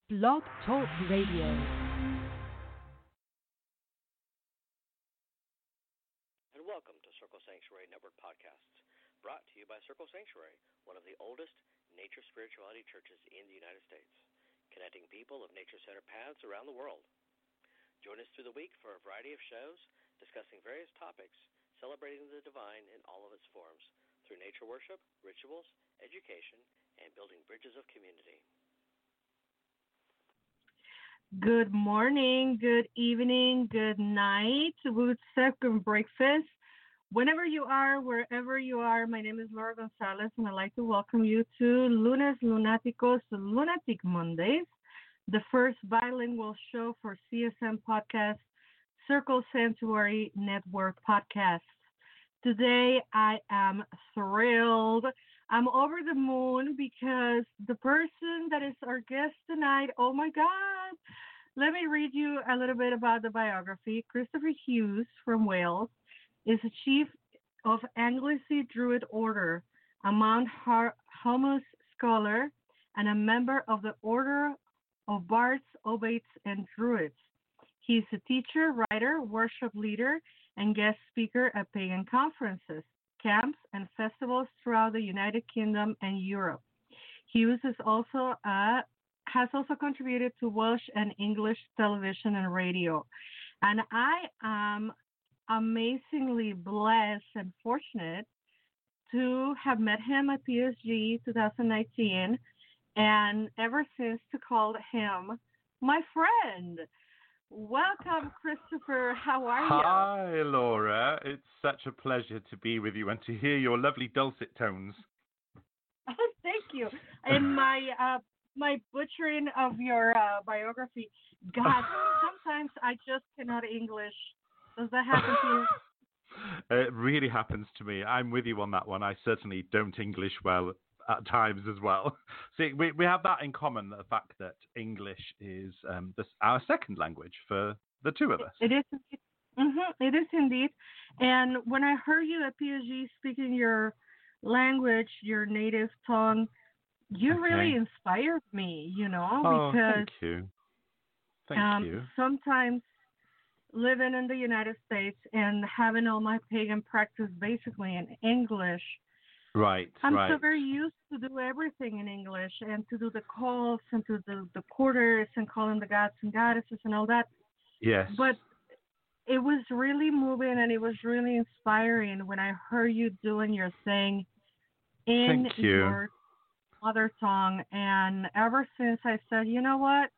Blog Talk Radio. And welcome to Circle Sanctuary Network Podcasts, brought to you by Circle Sanctuary, one of the oldest nature spirituality churches in the United States, connecting people of nature-centered paths around the world. Join us through the week for a variety of shows discussing various topics, celebrating the divine in all of its forms, through nature worship, rituals, education, and building bridges of community. Good morning, good evening, good night, good second breakfast. Whenever you are, wherever you are, my name is Laura Gonzalez, and I'd like to welcome you to Lunes Lunáticos, Lunatic Mondays, the first bilingual show for CSM Podcast, Circle Sanctuary Network Podcast. Today, I am thrilled. I'm over the moon because the person that is our guest tonight, oh my God, let me read you a little bit about the biography. Christopher Hughes from Wales is a chief of Anglesey Druid Order, a Mount Humus scholar, and a member of the Order of Bards, Obates, and Druids. He's a teacher, writer, worship leader, and guest speaker at pagan conferences, camps, and festivals throughout the United Kingdom and Europe. Hughes has also contributed to Welsh and English television and radio. And I am amazingly blessed and fortunate to have met him at PSG 2019, and ever since to call him my friend. Welcome, Christopher. How are you? Hi, Laura. It's such a pleasure to be with you and to hear your lovely dulcet tones. Thank you. And my butchering of your biography, God, sometimes I just cannot English. Does that happen to you? It really happens to me. I'm with you on that one. I certainly don't English well at times as well. See, we have that in common, the fact that English is our second language for the two of us. It is. It is indeed. And when I heard you at PSG speaking your language, your native tongue, you really inspired me, because thank you. Thank you. Sometimes living in the United States and having all my pagan practice basically in English, right. I'm so very used to do everything in English and to do the calls and to do the quarters and calling the gods and goddesses and all that. Yes. But it was really moving and it was really inspiring when I heard you doing your thing in your mother tongue. And ever since I said, you know what?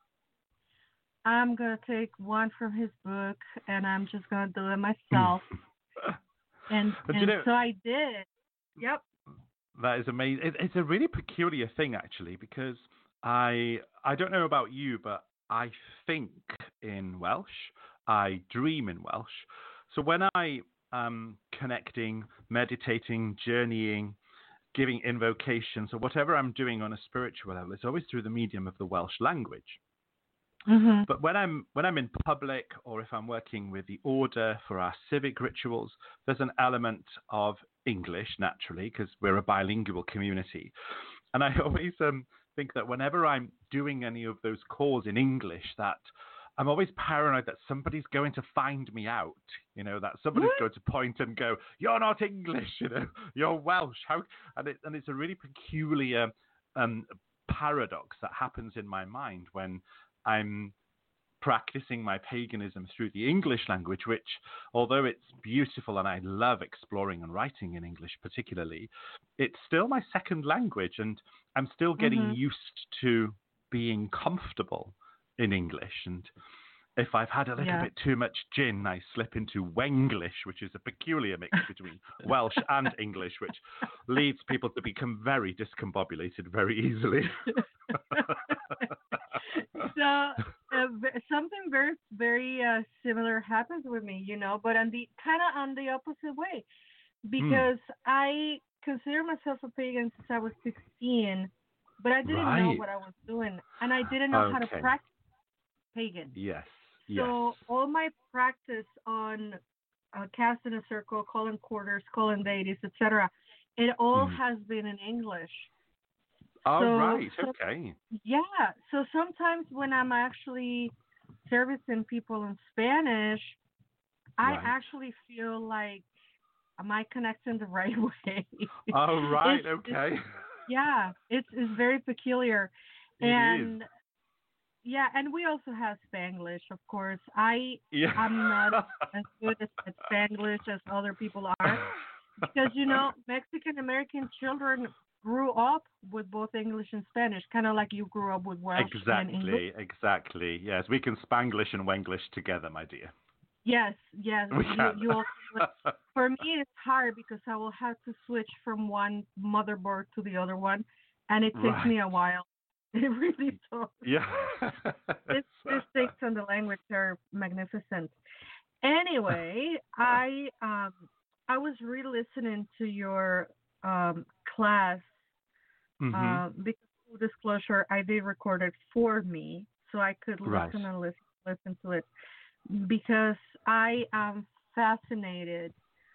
I'm going to take one from his book and I'm just going to do it myself. and so I did. Yep. That is amazing. It's a really peculiar thing, actually, because I don't know about you, but I think in Welsh. I dream in Welsh. So when I am connecting, meditating, journeying, giving invocations, or whatever I'm doing on a spiritual level, it's always through the medium of the Welsh language. Mm-hmm. But when I'm in public, or if I'm working with the order for our civic rituals, there's an element of English, naturally, because we're a bilingual community. And I always think that whenever I'm doing any of those calls in English, that I'm always paranoid that somebody's going to find me out, that somebody's going to point and go, "You're not English, you're Welsh." And it's a really peculiar paradox that happens in my mind when I'm practicing my paganism through the English language, which, although it's beautiful and I love exploring and writing in English particularly, it's still my second language, and I'm still getting used to being comfortable in English. And if I've had a little bit too much gin, I slip into Wenglish, which is a peculiar mix between Welsh and English, which leads people to become very discombobulated very easily. So something very, very similar happens with me, but on the opposite way, because I consider myself a pagan since I was 16, but I didn't know what I was doing, and I didn't know how to practice pagan. Yes. So all my practice on casting a circle, calling quarters, calling deities, etc., it all has been in English. Oh, So, right. so Okay. yeah, so sometimes when I'm actually servicing people in Spanish, I Right. actually feel like, am I connecting the right way? Oh, right. It's Okay. yeah, it's very peculiar, It is. and yeah, and we also have Spanglish, of course. Yeah. I'm not as good at Spanglish as other people are because Mexican American children grew up with both English and Spanish, kind of like you grew up with Welsh and English. Exactly. Exactly. Yes, we can Spanglish and Wenglish together, my dear. Yes, yes. We can. You also for me it's hard because I will have to switch from one motherboard to the other one, and it takes Right. me a while. It really does. Yeah. These things on the language are magnificent. Anyway, I was re-listening to your class Mhm. because full disclosure, I did record it for me so I could Right. listen and listen to it because I am fascinated.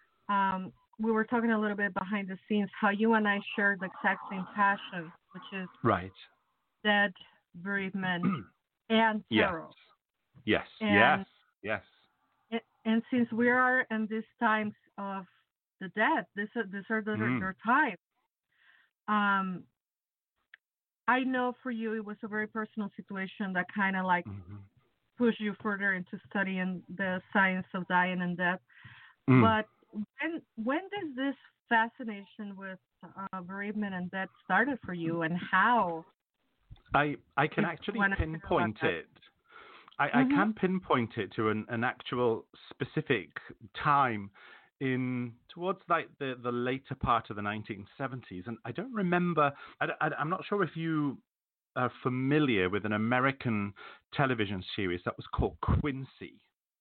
We were talking a little bit behind the scenes how you and I share the exact same passion, which is Right. dead, bereavement, and Yes. tarot. Yes. Yes. And Yes. and since we are in these times of the dead, these are Mm. their times. Um, I know for you it was a very personal situation that kind of like Mhm. pushed you further into studying the science of dying and death. Mm. But when does this fascination with bereavement and death started for you, and how? I can If you actually want to share about pinpoint that. it. I Mhm. can pinpoint it to an actual specific time in towards like the later part of the 1970s, and I don't remember. I'm not sure if you are familiar with an American television series that was called Quincy,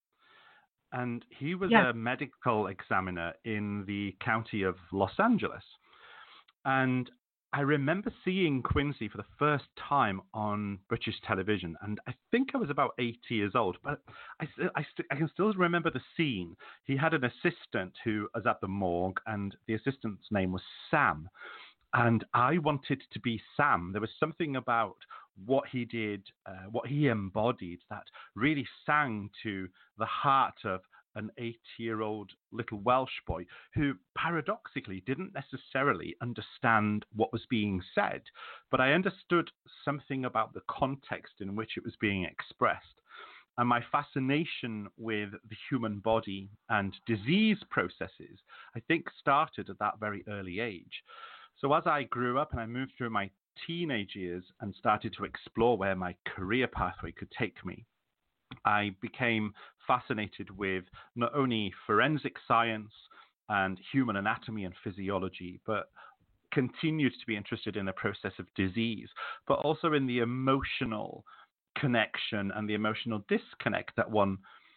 and he was Yes. a medical examiner in the county of Los Angeles. And I remember seeing Quincy for the first time on British television, and I think I was about 8 years old, but I can still remember the scene. He had an assistant who was at the morgue, and the assistant's name was Sam. And I wanted to be Sam. There was something about what he did, what he embodied, that really sang to the heart of an 8-year-old little Welsh boy who paradoxically didn't necessarily understand what was being said, but I understood something about the context in which it was being expressed. And my fascination with the human body and disease processes, I think, started at that very early age. So as I grew up and I moved through my teenage years and started to explore where my career pathway could take me, I became fascinated with not only forensic science and human anatomy and physiology, but continued to be interested in the process of disease, but also in the emotional connection and the emotional disconnect that one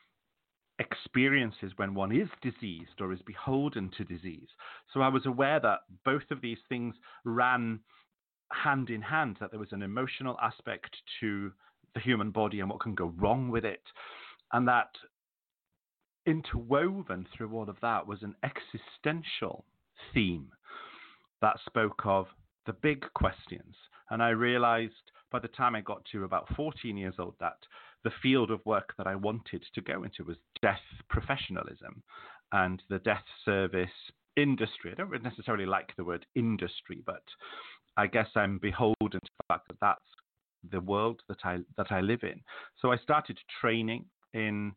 experiences when one is diseased or is beholden to disease. So I was aware that both of these things ran hand in hand, that there was an emotional aspect to the human body and what can go wrong with it, and that interwoven through all of that was an existential theme that spoke of the big questions. And I realized by the time I got to about 14 years old that the field of work that I wanted to go into was death professionalism and the death service industry. I don't necessarily like the word industry, but I guess I'm beholden to the fact that that's the world that I live in. So I started training in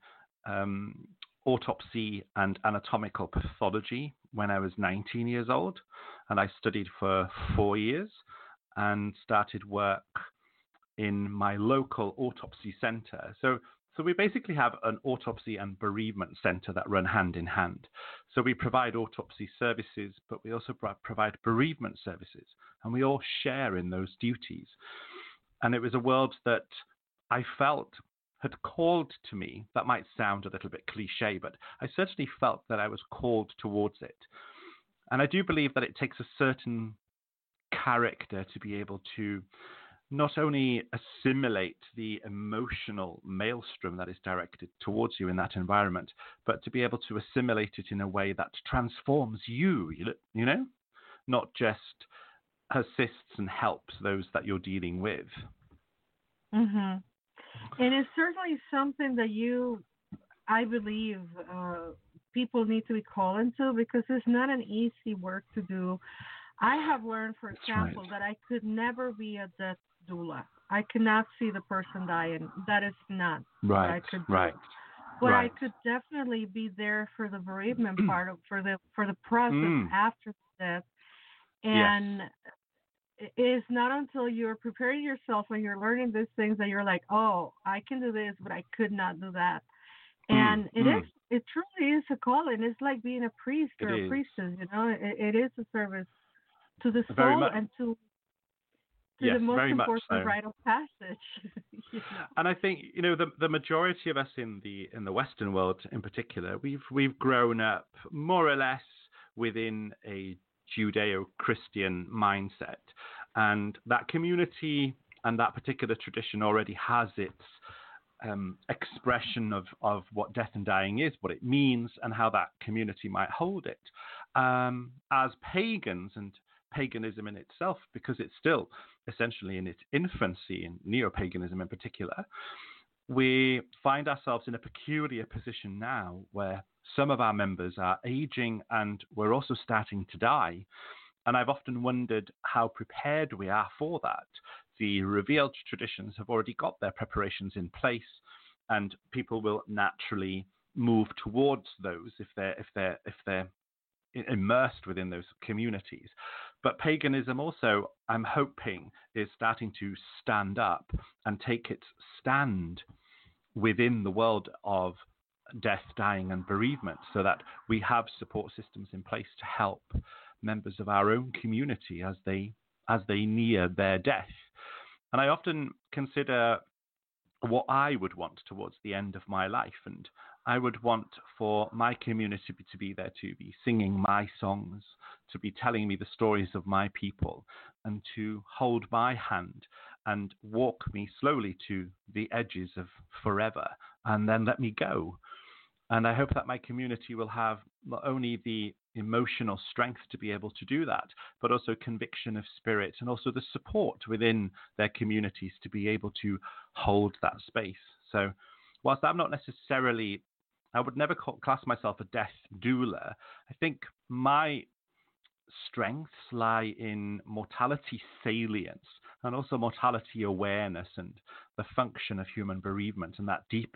autopsy and anatomical pathology when I was 19 years old, and I studied for 4 years and started work in my local autopsy center. So we basically have an autopsy and bereavement center that run hand in hand. So we provide autopsy services, but we also provide bereavement services, and we all share in those duties. And it was a world that I felt had called to me. That might sound a little bit cliche, but I certainly felt that I was called towards it. And I do believe that it takes a certain character to be able to not only assimilate the emotional maelstrom that is directed towards you in that environment, but to be able to assimilate it in a way that transforms you, you know, not just assists and helps those that you're dealing with. Mhm. And it's certainly something that I believe, people need to be called into, because it's not an easy work to do. I have learned, for That's example, right. that I could never be a death doula. I cannot see the person dying. That is not what I Right, could do. right, But I right. could definitely be there for the bereavement part of, for the process Mm, after death. yes. And it is not until you're preparing yourself and you're learning these things that you're like, oh, I can do this, but I could not do that. Mm, And mm, it truly is a calling. It's like being a priest it or a is. priestess, you know. It is a service to the Very soul much. and to the Yes, most very much important so. rite of passage. you know. And I think the majority of us in the Western world, in particular, we've grown up more or less within a Judeo-Christian mindset, and that community and that particular tradition already has its expression of what death and dying is, what it means, and how that community might hold it. As pagans and paganism in itself, because it's still essentially in its infancy, in neo-paganism in particular, we find ourselves in a peculiar position now where some of our members are aging and we're also starting to die. And I've often wondered how prepared we are for that. The revealed traditions have already got their preparations in place, and people will naturally move towards those if they're immersed within those communities. But paganism also, I'm hoping, is starting to stand up and take its stand within the world of death, dying, and bereavement, so that we have support systems in place to help members of our own community as they near their death. And I often consider what I would want towards the end of my life, and I would want for my community to be there, to be singing my songs, to be telling me the stories of my people, and to hold my hand and walk me slowly to the edges of forever and then let me go. And I hope that my community will have not only the emotional strength to be able to do that, but also conviction of spirit and also the support within their communities to be able to hold that space. So whilst I'm not necessarily, I would never class myself a death doula, I think my strengths lie in mortality salience and also mortality awareness and the function of human bereavement and that deep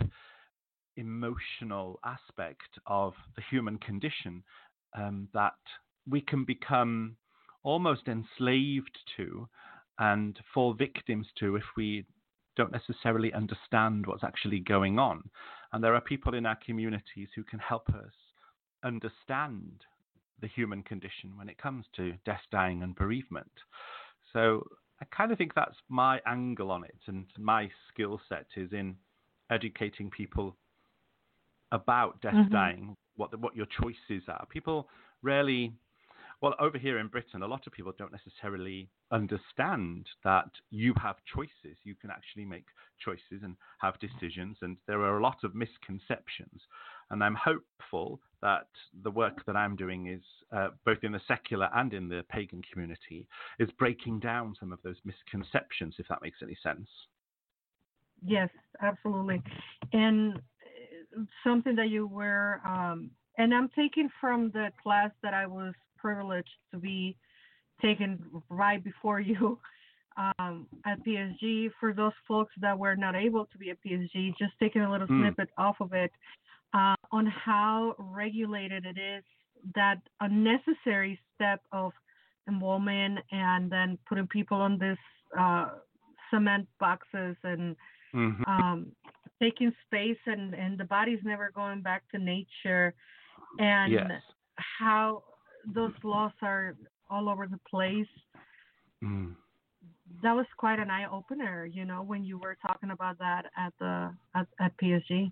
emotional aspect of the human condition, that we can become almost enslaved to and fall victims to if we don't necessarily understand what's actually going on. And there are people in our communities who can help us understand the human condition when it comes to death, dying, and bereavement. So I kind of think that's my angle on it, and my skill set is in educating people about death, dying, what your choices are. People rarely, well, over here in Britain, a lot of people don't necessarily understand that you have choices. You can actually make choices and have decisions, and there are a lot of misconceptions. And I'm hopeful that the work that I'm doing is, both in the secular and in the pagan community, is breaking down some of those misconceptions, if that makes any sense. Yes, absolutely. And something that you were, and I'm taking from the class that I was privileged to be taken right before you, at PSG. For those folks that were not able to be at PSG, just taking a little snippet off of it, on how regulated it is, that unnecessary step of embalming and then putting people on this cement boxes and taking space, and the body's never going back to nature, and Yes. how those laws are all over the place. That was quite an eye opener, you know, when you were talking about that at PSG.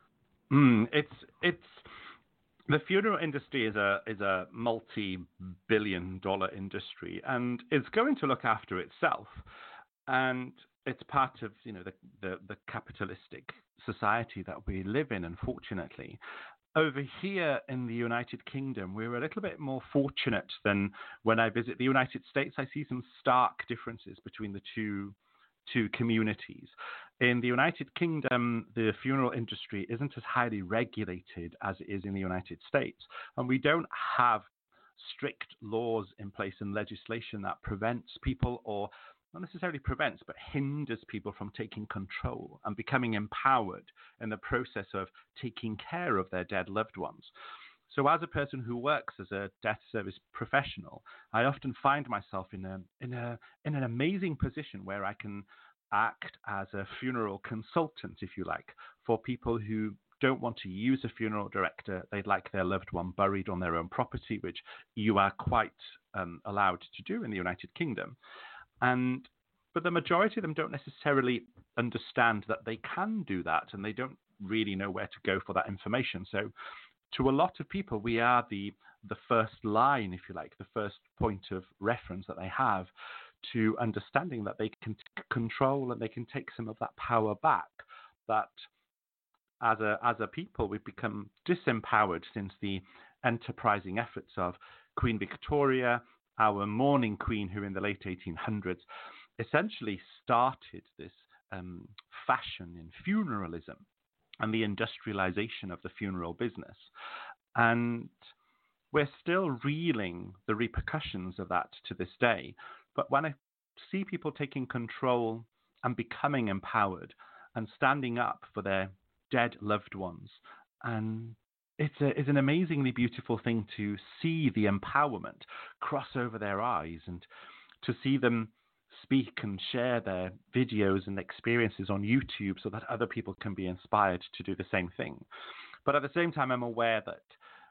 It's the funeral industry is a multi-billion-dollar industry, and it's going to look after itself, and it's part of the capitalistic society that we live in, unfortunately. over here in the United Kingdom, we're a little bit more fortunate than when I visit the United States. I see some stark differences between the two communities. In the United Kingdom, the funeral industry isn't as highly regulated as it is in the United States, and we don't have strict laws in place and legislation that prevents people, or not necessarily prevents, but hinders people from taking control and becoming empowered in the process of taking care of their dead loved ones. So as a person who works as a death service professional, I often find myself in an amazing position where I can act as a funeral consultant, if you like, for people who don't want to use a funeral director. They'd like their loved one buried on their own property, which you are quite allowed to do in the United Kingdom. But the majority of them don't necessarily understand that they can do that, and they don't really know where to go for that information. So to a lot of people, we are the first line, if you like, the first point of reference that they have to understanding that they can take control and they can take some of that power back. That as a people, we've become disempowered since the enterprising efforts of Queen Victoria, our mourning queen, who in the late 1800s essentially started this fashion in funeralism and the industrialization of the funeral business. And we're still reeling the repercussions of that to this day. But when I see people taking control and becoming empowered and standing up for their dead loved ones, and it's an amazingly beautiful thing to see the empowerment cross over their eyes and to see them speak and share their videos and experiences on YouTube so that other people can be inspired to do the same thing. But at the same time, I'm aware that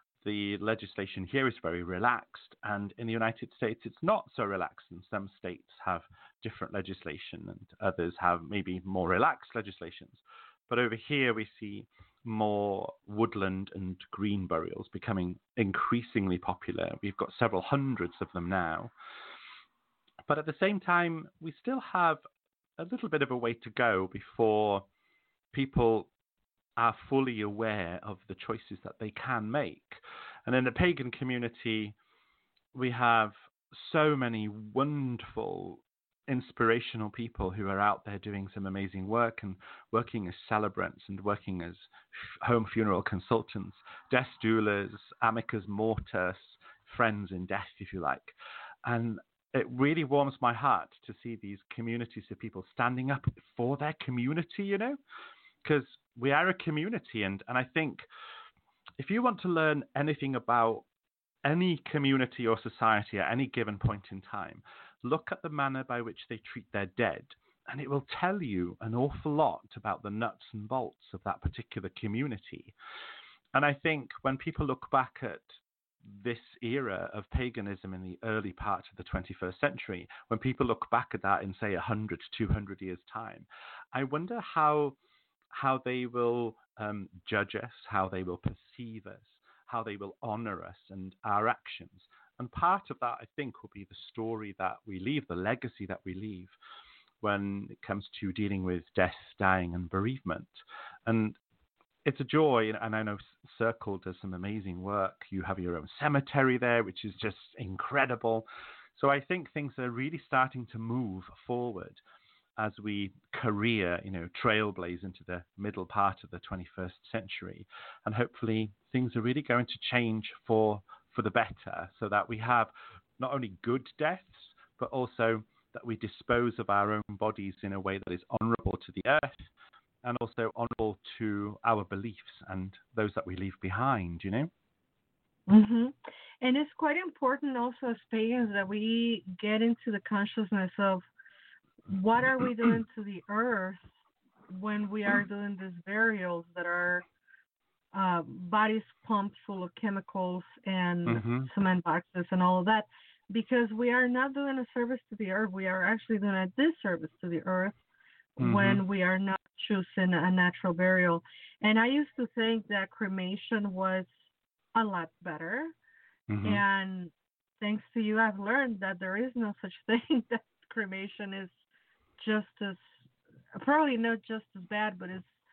the legislation here is very relaxed, and in the United States, it's not so relaxed. And some states have different legislation and others have maybe more relaxed legislations. But over here, we see more woodland and green burials becoming increasingly popular. We've got several hundreds of them now. But at the same time, we still have a little bit of a way to go before people are fully aware of the choices that they can make. And in the pagan community, we have so many wonderful, inspirational people who are out there doing some amazing work and working as celebrants and working as home funeral consultants, death doulas, amicus mortis, friends in death, if you like. And it really warms my heart to see these communities of people standing up for their community, you know, because we are a community. And I think if you want to learn anything about any community or society at any given point in time, look at the manner by which they treat their dead, and it will tell you an awful lot about the nuts and bolts of that particular community. And I think when people look back at this era of paganism in the early part of the 21st century, when people look back at that in, say, 100, 200 years' time, I wonder how they will judge us, how they will perceive us, how they will honor us and our actions. And part of that, I think, will be the story that we leave, the legacy that we leave when it comes to dealing with death, dying, and bereavement. And it's a joy, and I know Circle does some amazing work. You have your own cemetery there, which is just incredible. So I think things are really starting to move forward as we career, trailblaze into the middle part of the 21st century. And hopefully things are really going to change for the better, so that we have not only good deaths, but also that we dispose of our own bodies in a way that is honorable to the earth and also honorable to our beliefs and those that we leave behind, Mm-hmm. And it's quite important also as pagans that we get into the consciousness of what are we doing to the earth when we are doing these burials that are bodies pumped full of chemicals and cement boxes and all of that, because we are not doing a service to the earth. We are actually doing a disservice to the earth when we are not choosing a natural burial. And I used to think that cremation was a lot better. And thanks to you, I've learned that there is no such thing, that cremation is just as, probably not just as bad, but it's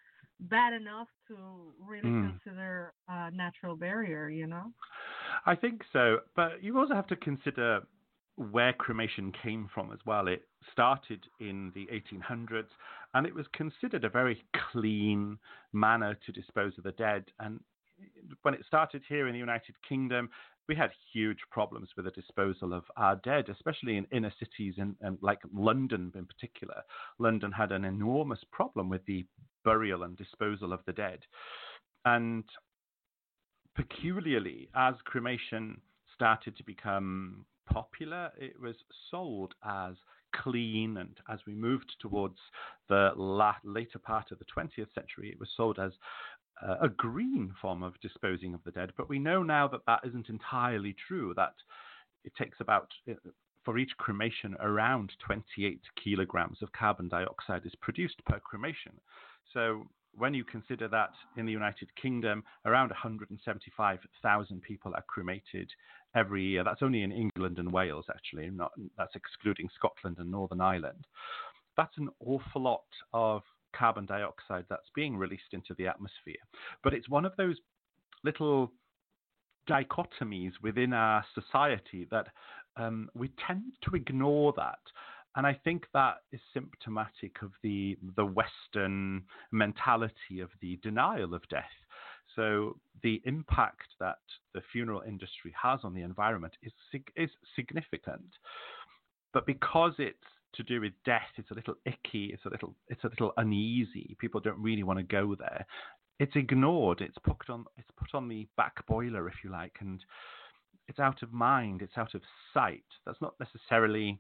bad enough to really consider a natural barrier, you know? I think so, but you also have to consider where cremation came from as well. It started in the 1800s, and it was considered a very clean manner to dispose of the dead. And when it started here in the United Kingdom, we had huge problems with the disposal of our dead, especially in inner cities and like London in particular. London had an enormous problem with the burial and disposal of the dead. And peculiarly, as cremation started to become popular, it was sold as clean, and as we moved towards the later part of the 20th century, it was sold as a green form of disposing of the dead. But we know now that that isn't entirely true, that it takes about, for each cremation, around 28 kilograms of carbon dioxide is produced per cremation. So when you consider that in the United Kingdom, around 175,000 people are cremated every year. That's only in England and Wales, actually. That's excluding Scotland and Northern Ireland. That's an awful lot of carbon dioxide that's being released into the atmosphere. But it's one of those little dichotomies within our society that we tend to ignore that. And I think that is symptomatic of the Western mentality of the denial of death. So the impact that the funeral industry has on the environment is significant. But because it's to do with death, it's a little icky, it's a little uneasy. People don't really want to go there. It's ignored. It's put on the back boiler, if you like, and it's out of mind. It's out of sight. That's not necessarily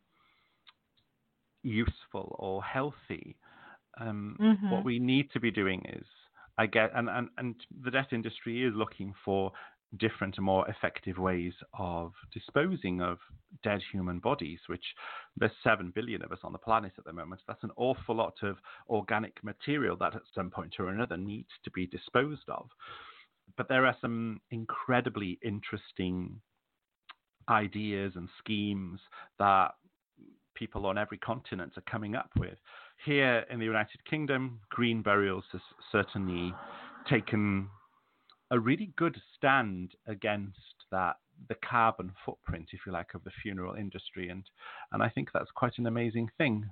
useful or healthy. What we need to be doing is, and the death industry is looking for different and more effective ways of disposing of dead human bodies, which there's 7 billion of us on the planet at the moment. That's an awful lot of organic material that at some point or another needs to be disposed of. But there are some incredibly interesting ideas and schemes that people on every continent are coming up with. Here in the United Kingdom, green burials has certainly taken a really good stand against the carbon footprint, if you like, of the funeral industry, and I think that's quite an amazing thing.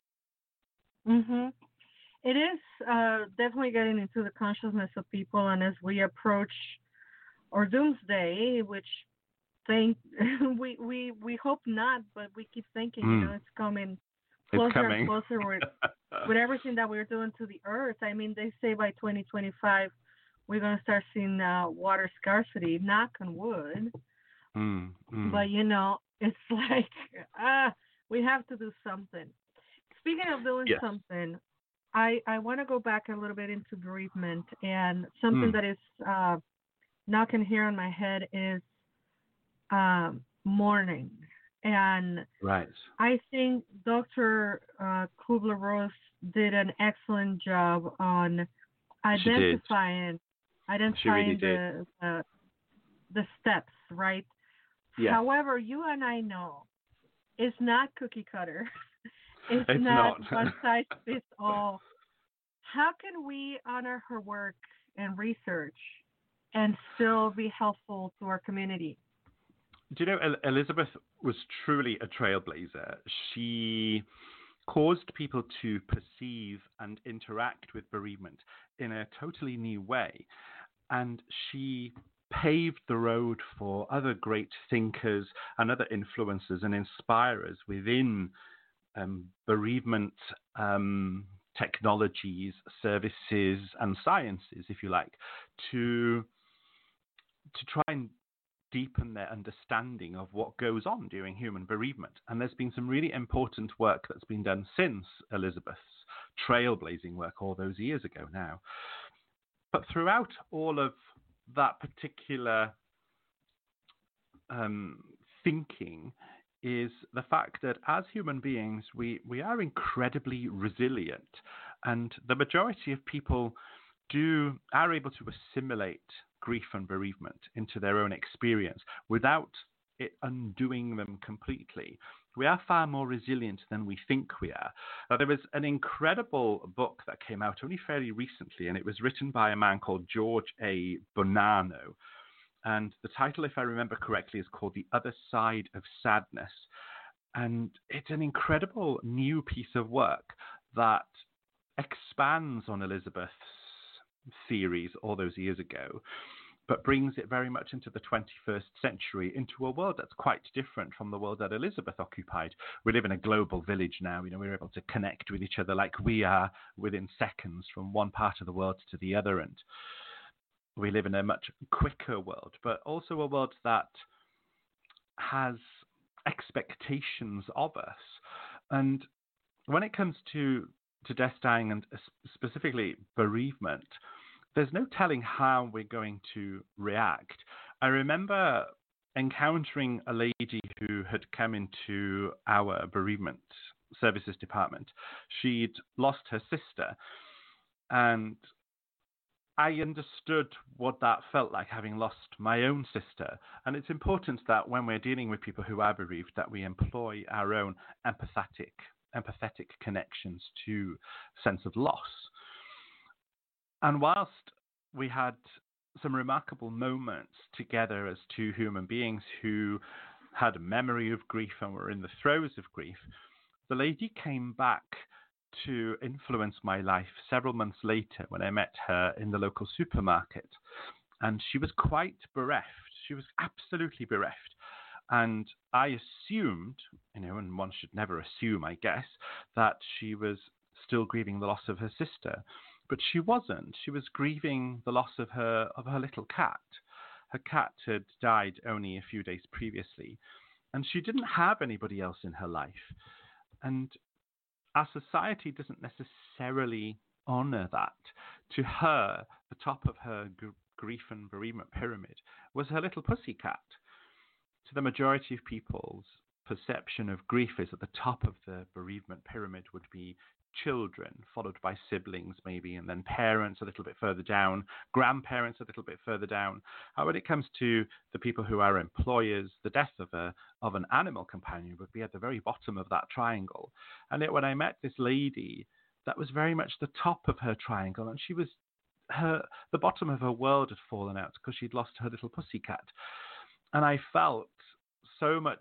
It is definitely getting into the consciousness of people, and as we approach our doomsday, which we hope not, but we keep thinking, it's coming closer and closer with everything that we're doing to the earth. I mean, they say by 2025 we're going to start seeing water scarcity, knock on wood. But, it's like, we have to do something. Speaking of doing something, I want to go back a little bit into bereavement, and something that is knocking here on my head is mourning. And I think Dr. Kubler-Ross did an excellent job on identifying the steps, right? Yes. However, you and I know it's not cookie cutter. It's not one size fits all. How can we honor her work and research and still be helpful to our community? Do you know, Elizabeth was truly a trailblazer. She caused people to perceive and interact with bereavement in a totally new way. And she paved the road for other great thinkers and other influencers and inspirers within bereavement technologies, services, and sciences, if you like, to try and deepen their understanding of what goes on during human bereavement. And there's been some really important work that's been done since Elizabeth's trailblazing work all those years ago now. But throughout all of that particular thinking is the fact that as human beings, we are incredibly resilient. And the majority of people are able to assimilate grief and bereavement into their own experience without it undoing them completely. We are far more resilient than we think we are. Now, there was an incredible book that came out only fairly recently, and it was written by a man called George A. Bonanno. And the title, if I remember correctly, is called The Other Side of Sadness. And it's an incredible new piece of work that expands on Elizabeth's theories all those years ago, but brings it very much into the 21st century, into a world that's quite different from the world that Elizabeth occupied. We live in a global village now. We're able to connect with each other like we are within seconds from one part of the world to the other. And we live in a much quicker world, but also a world that has expectations of us. And when it comes to death, dying, and specifically bereavement, there's no telling how we're going to react. I remember encountering a lady who had come into our bereavement services department. She'd lost her sister, and I understood what that felt like, having lost my own sister. And it's important that when we're dealing with people who are bereaved, that we employ our own empathetic connections to sense of loss. And whilst we had some remarkable moments together as two human beings who had a memory of grief and were in the throes of grief, the lady came back to influence my life several months later when I met her in the local supermarket. And she was quite bereft. She was absolutely bereft. And I assumed, and one should never assume, I guess, that she was still grieving the loss of her sister. But she wasn't. She was grieving the loss of her little cat. Her cat had died only a few days previously, and she didn't have anybody else in her life. And our society doesn't necessarily honor that. To her, the top of her grief and bereavement pyramid was her little pussycat. To the majority of people's perception of grief is at the top of the bereavement pyramid would be children, followed by siblings maybe, and then parents a little bit further down, grandparents a little bit further down. When it comes to the people who are employers, the death of an animal companion would be at the very bottom of that triangle. And yet when I met this lady, that was very much the top of her triangle, and the bottom of her world had fallen out because she'd lost her little pussycat. And I felt so much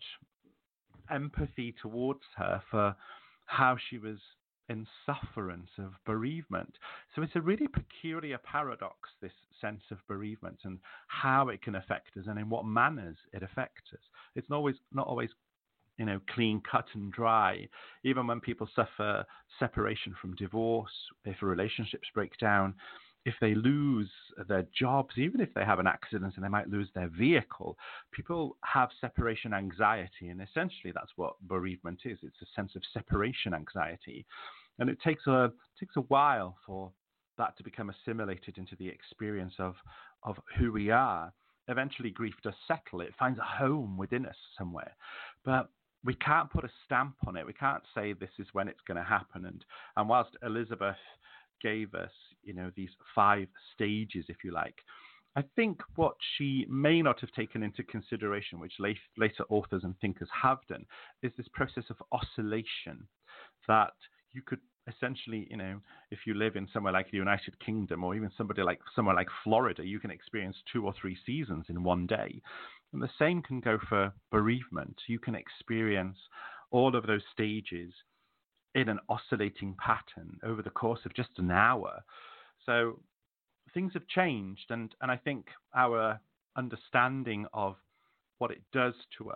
empathy towards her for how she was in sufferance of bereavement. So it's a really peculiar paradox, this sense of bereavement and how it can affect us and in what manners it affects us. It's not always clean cut and dry. Even when people suffer separation from divorce, if relationships break down, if they lose their jobs, even if they have an accident and they might lose their vehicle, people have separation anxiety. And essentially that's what bereavement is. It's a sense of separation anxiety. And it takes a while for that to become assimilated into the experience of who we are. Eventually grief does settle. It finds a home within us somewhere. But we can't put a stamp on it. We can't say this is when it's going to happen. And whilst Elizabeth gave us, these 5 stages, if you like, I think what she may not have taken into consideration, which later authors and thinkers have done, is this process of oscillation, that you could essentially, if you live in somewhere like the United Kingdom or even somewhere like Florida, you can experience 2 or 3 seasons in one day. And the same can go for bereavement. You can experience all of those stages in an oscillating pattern over the course of just an hour. So things have changed, and I think our understanding of what it does to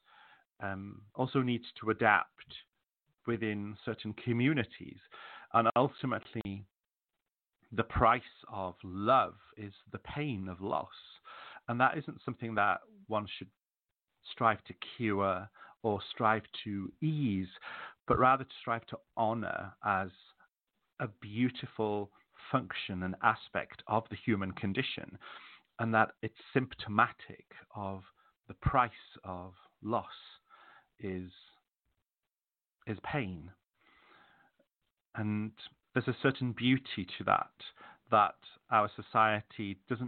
us also needs to adapt within certain communities. And ultimately, the price of love is the pain of loss. And that isn't something that one should strive to cure or strive to ease, but rather to strive to honor as a beautiful function and aspect of the human condition, and that it's symptomatic of the price of loss is pain. And there's a certain beauty to that our society doesn't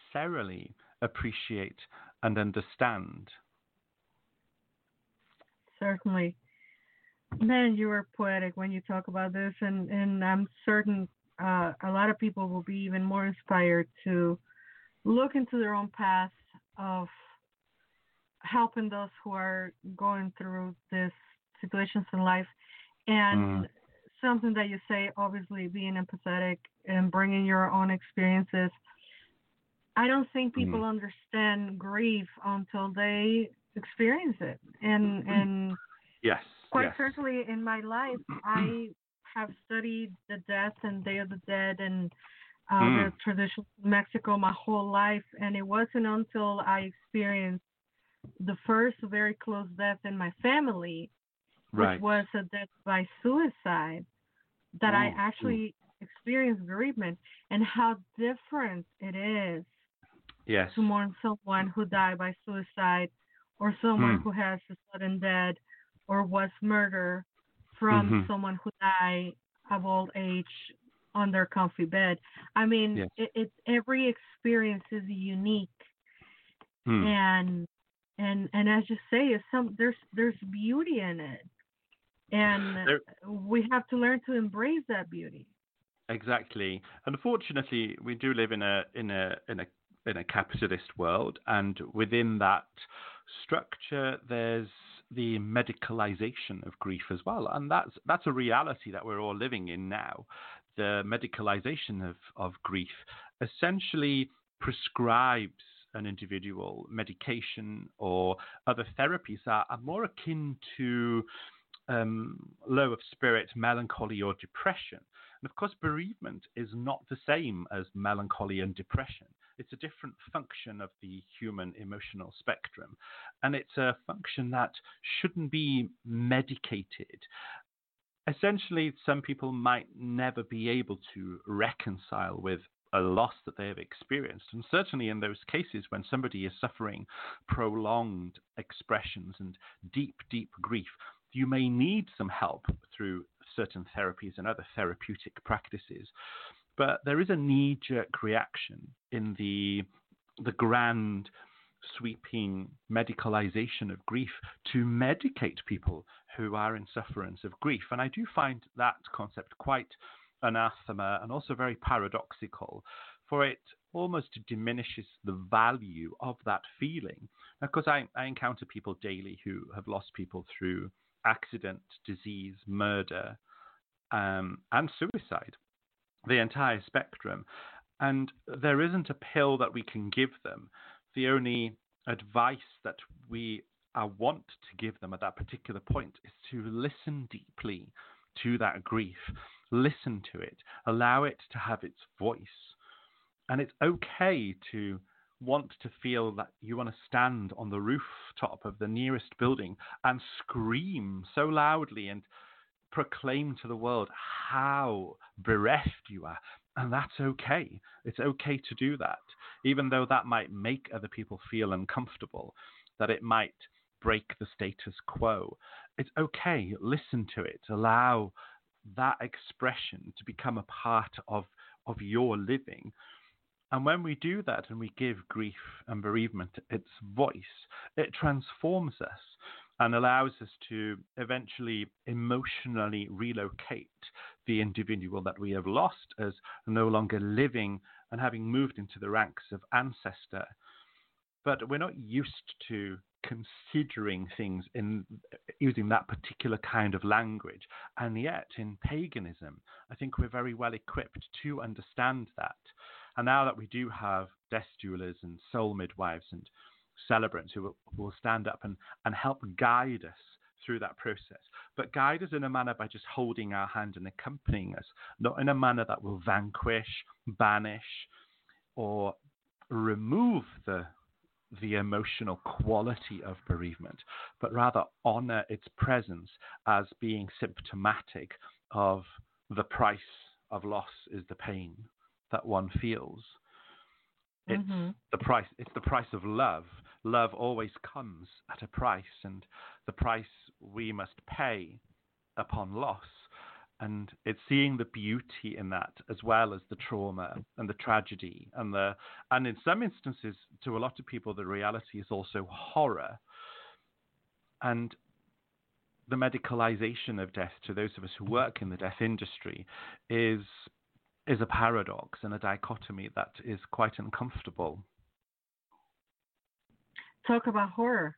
necessarily appreciate and understand. certainly. Man, you are poetic when you talk about this, and I'm certain a lot of people will be even more inspired to look into their own path of helping those who are going through these situations in life. Mm, And something that you say, obviously being empathetic and bringing your own experiences. I don't think mm. people understand grief until they experience it. And Yes, quite yes. certainly in my life, I have studied the death and Day of the Dead and the Mm, traditions in Mexico my whole life, and it wasn't until I experienced the first very close death in my family, which right. was a death by suicide, that I Ooh, ooh. actually experienced bereavement and how different it is Yes. to mourn someone who died by suicide or someone Mm, who has a sudden death or was murdered from mm-hmm. someone who died of old age on their comfy bed. I mean, Yes. it's every experience is unique, Mm. and and as you say, it's there's beauty in it, and There, we have to learn to embrace that beauty. exactly. Unfortunately, we do live in a capitalist world, and within that structure, there's the medicalization of grief as well, and that's a reality that we're all living in now. The medicalization of grief essentially prescribes an individual medication or other therapies that are more akin to low of spirit, melancholy, or depression. And of course, bereavement is not the same as melancholy and depression. It's a different function of the human emotional spectrum. And it's a function that shouldn't be medicated. Essentially, some people might never be able to reconcile with a loss that they have experienced. And certainly in those cases when somebody is suffering prolonged expressions and deep, deep grief, you may need some help through certain therapies and other therapeutic practices. But there is a knee-jerk reaction in the grand sweeping medicalization of grief to medicate people who are in sufferance of grief. And I do find that concept quite anathema and also very paradoxical, for it almost diminishes the value of that feeling. Because I encounter people daily who have lost people through accident, disease, murder, and suicide, the entire spectrum. And there isn't a pill that we can give them. The only advice that we want to give them at that particular point is to listen deeply to that grief, listen to it, allow it to have its voice. And it's okay to want to feel that you want to stand on the rooftop of the nearest building and scream so loudly and proclaim to the world how bereft you are. And that's okay. It's okay to do that, even though that might make other people feel uncomfortable, that it might break the status quo. It's okay. Listen to it. Allow that expression to become a part of your living. And when we do that and we give grief and bereavement its voice, it transforms us and allows us to eventually emotionally relocate the individual that we have lost as no longer living and having moved into the ranks of ancestor. But we're not used to considering things in using that particular kind of language. And yet, in paganism, I think we're very well equipped to understand that. And now that we do have death doulas and soul midwives and celebrants who will stand up and help guide us through that process, but guide us in a manner by just holding our hand and accompanying us, not in a manner that will vanquish, banish, or remove the emotional quality of bereavement, but rather honor its presence as being symptomatic of the price of loss is the pain that one feels. It's Mhm. the price. It's the price of love. Love always comes at a price, and the price we must pay upon loss. And it's seeing the beauty in that, as well as the trauma and the tragedy and in some instances, to a lot of people, the reality is also horror. And the medicalization of death to those of us who work in the death industry is a paradox and a dichotomy that is quite uncomfortable. Talk about horror.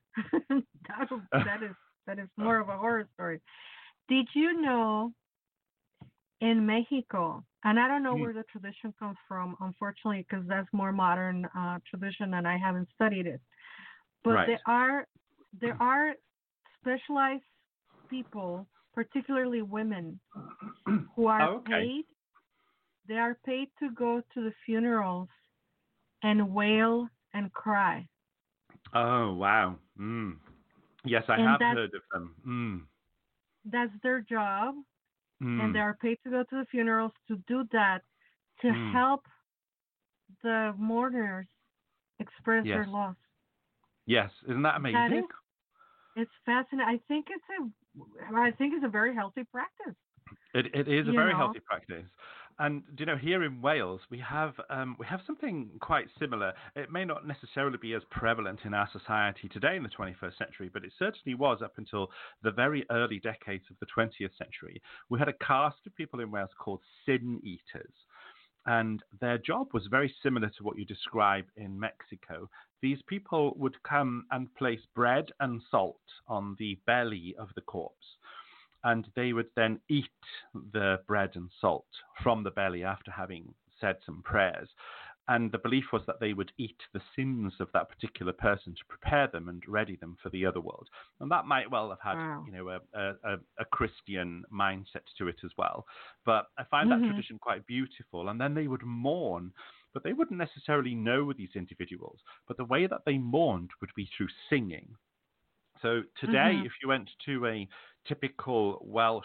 that is more of a horror story. Did you know in Mexico, and I don't know where the tradition comes from, unfortunately, because that's more modern tradition and I haven't studied it. But Right. there are specialized people, particularly women, who are paid. They are paid to go to the funerals and wail and cry. Oh, wow. Yes, I have heard of them. That's their job, and they are paid to go to the funerals to do that, to help the mourners express their loss. Yes, isn't that amazing? It's fascinating. I think it's a very healthy practice. It is a very healthy practice. And here in Wales, we have something quite similar. It may not necessarily be as prevalent in our society today in the 21st century, but it certainly was up until the very early decades of the 20th century. We had a caste of people in Wales called sin eaters. And their job was very similar to what you describe in Mexico. These people would come and place bread and salt on the belly of the corpse. And they would then eat the bread and salt from the belly after having said some prayers. And the belief was that they would eat the sins of that particular person to prepare them and ready them for the other world. And that might well have had, a Christian mindset to it as well. But I find that tradition quite beautiful. And then they would mourn, but they wouldn't necessarily know these individuals. But the way that they mourned would be through singing. So today, if you went to a typical Welsh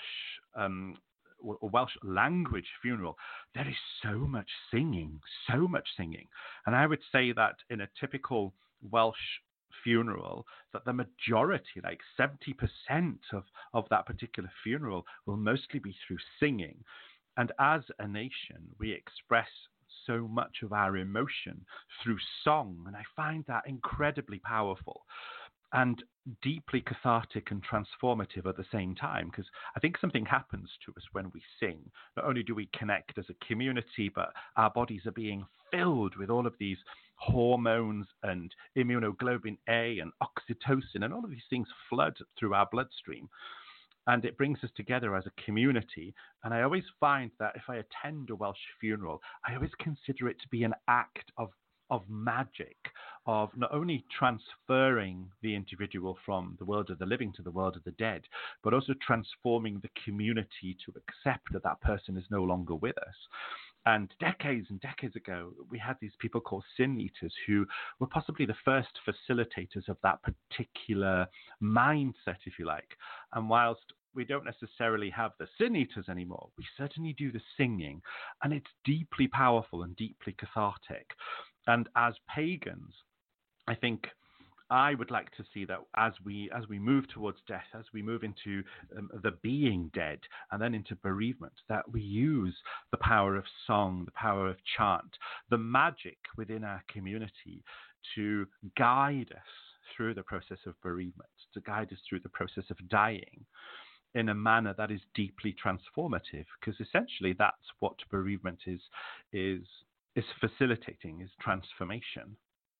language funeral, there is so much singing. And I would say that in a typical Welsh funeral, that the majority, like 70% of that particular funeral, will mostly be through singing. And as a nation, we express so much of our emotion through song. And I find that incredibly powerful and deeply cathartic and transformative at the same time, because I think something happens to us when we sing. Not only do we connect as a community, but our bodies are being filled with all of these hormones and immunoglobulin A and oxytocin, and all of these things flood through our bloodstream. And it brings us together as a community. And I always find that if I attend a Welsh funeral, I always consider it to be an act of magic, of not only transferring the individual from the world of the living to the world of the dead, but also transforming the community to accept that that person is no longer with us. And decades ago, we had these people called sin eaters who were possibly the first facilitators of that particular mindset, if you like. And whilst we don't necessarily have the sin eaters anymore, we certainly do the singing. And it's deeply powerful and deeply cathartic. And as pagans, I think I would like to see that as we move towards death, as we move into the being dead and then into bereavement, that we use the power of song, the power of chant, the magic within our community to guide us through the process of bereavement, to guide us through the process of dying in a manner that is deeply transformative, because essentially that's what bereavement is facilitating, is transformation.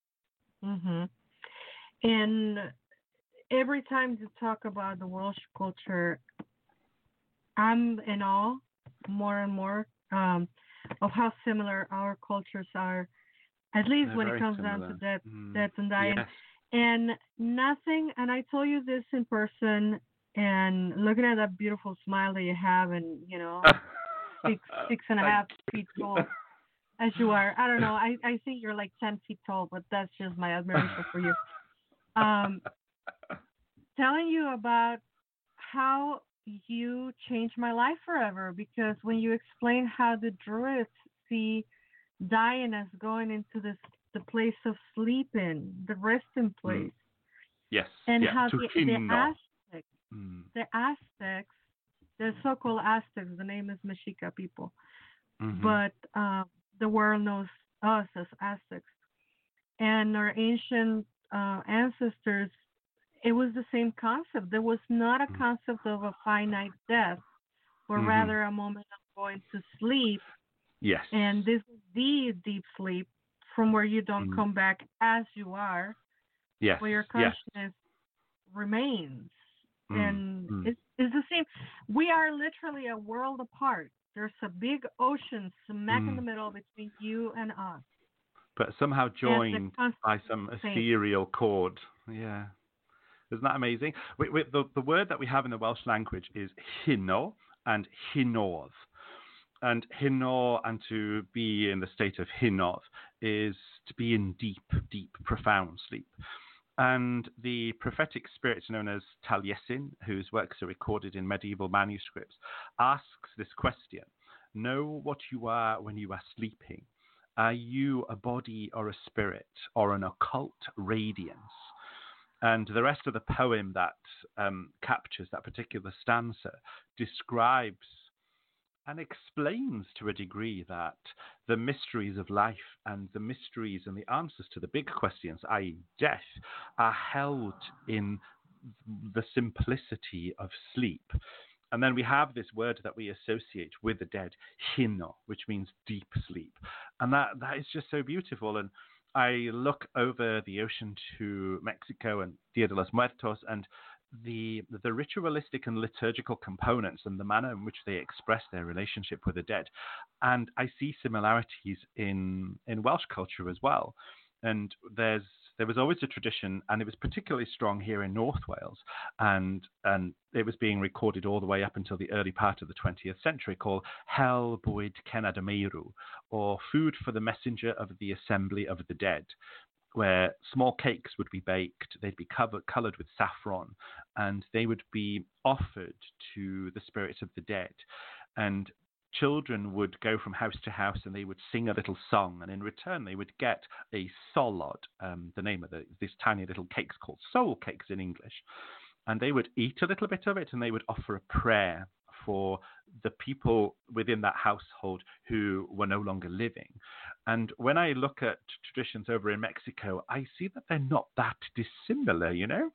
And every time you talk about the Welsh culture, I'm in awe more and more of how similar our cultures are, at least when it comes down to death and dying. Yes. And nothing, and I told you this in person, and looking at that beautiful smile that you have, and, 6.5 feet tall as you are. I don't know. I think you're like 10 feet tall, but that's just my admiration for you. Telling you about how you changed my life forever, because when you explain how the Druids see dying as going into the place of sleeping, the resting place. Yes. And how the Aztecs, the so-called Aztecs, the name is Mexica people, but the world knows us as Aztecs. And our ancient ancestors it was the same concept. There was not a concept of a finite death, but Mm-hmm. rather a moment of going to sleep. Yes. And this is the deep sleep from where you don't Mm. come back as you are, Yes. but your Yes. consciousness remains. Mm. And Mm. it's the same. We are literally a world apart. There's a big ocean smack in the Mm. middle between you and us. But somehow And the joined concept by is some the same. ethereal chord. Yeah. Isn't that amazing? The word that we have in the Welsh language is hino and hinodd. And hinor, and to be in the state of hinodd, is to be in deep, deep, profound sleep. And the prophetic spirit known as Taliesin, whose works are recorded in medieval manuscripts, asks this question: know what you are when you are sleeping. Are you a body or a spirit or an occult radiance? And the rest of the poem that captures that particular stanza describes and explains to a degree that the mysteries of life and the mysteries and the answers to the big questions, i.e., death, are held in the simplicity of sleep. And then we have this word that we associate with the dead, hino, which means deep sleep. And that is just so beautiful. And I look over the ocean to Mexico and Dia de los Muertos, and the ritualistic and liturgical components and the manner in which they express their relationship with the dead. And I see similarities in Welsh culture as well. And there was always a tradition, and it was particularly strong here in North Wales, and it was being recorded all the way up until the early part of the 20th century, called Hel Bwyd Cenad y Meirw, or Food for the Messenger of the Assembly of the Dead, where small cakes would be baked, they'd be coloured with saffron, and they would be offered to the spirits of the dead. And children would go from house to house and they would sing a little song, and in return they would get a solod, the name of this tiny little cakes called soul cakes in English. And they would eat a little bit of it and they would offer a prayer for the people within that household who were no longer living. And when I look at traditions over in Mexico, I see that they're not that dissimilar, you know?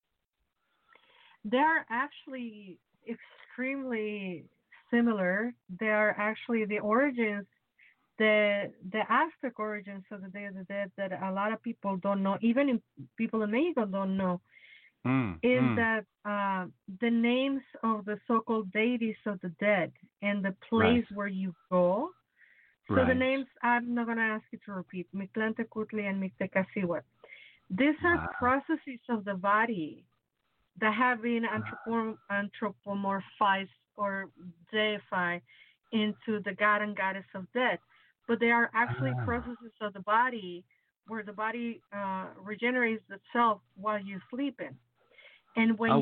They're actually extremely similar. They are actually the origins, the Aztec origins of the Day of the Dead that a lot of people don't know, even people in Mexico don't know, is that the names of the so-called deities of the dead and the place where you go. So the names, I'm not going to ask you to repeat, Mictlantecutli and Mictecacihuatl. These are processes of the body that have been anthropomorphized or deified into the god and goddess of death. But they are actually processes of the body where the body regenerates itself while you're sleeping. And when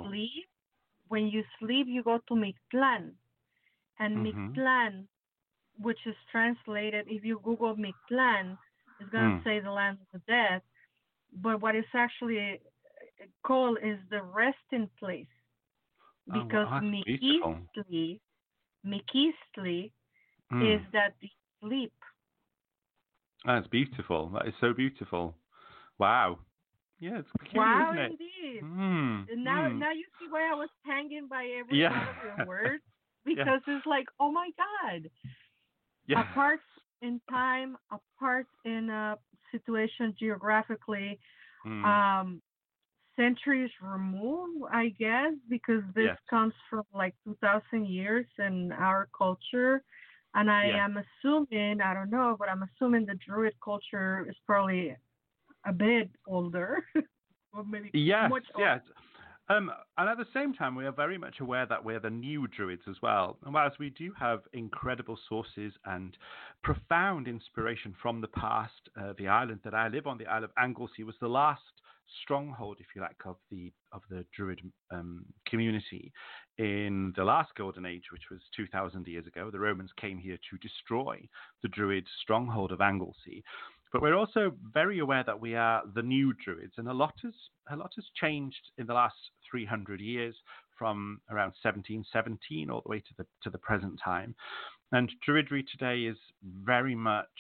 you sleep, you go to Mictlan. And Mictlan, which is translated, if you Google Mictlan, it's going to say the land of the dead. But what it's actually called is the resting place. Because Miquistli is that deep sleep. That's beautiful. That is so beautiful. Wow. Yeah, it's peculiar, isn't it? Indeed. Now you see why I was hanging by every one of your words. Because it's like, oh my God. Yeah. Apart in time, apart in a situation geographically, centuries removed, I guess, because this comes from like 2,000 years in our culture. And I am assuming, I don't know, but I'm assuming the Druid culture is probably a bit older. Or maybe much older. Yes. And at the same time, we are very much aware that we're the new Druids as well. And whereas we do have incredible sources and profound inspiration from the past, the island that I live on, the Isle of Anglesey, was the last stronghold, if you like, of the Druid community in the last golden age, which was 2,000 years ago. The Romans came here to destroy the Druid stronghold of Anglesey. But we're also very aware that we are the new Druids, and a lot has changed in the last 300 years, from around 1717 all the way to the present time. And Druidry today is very much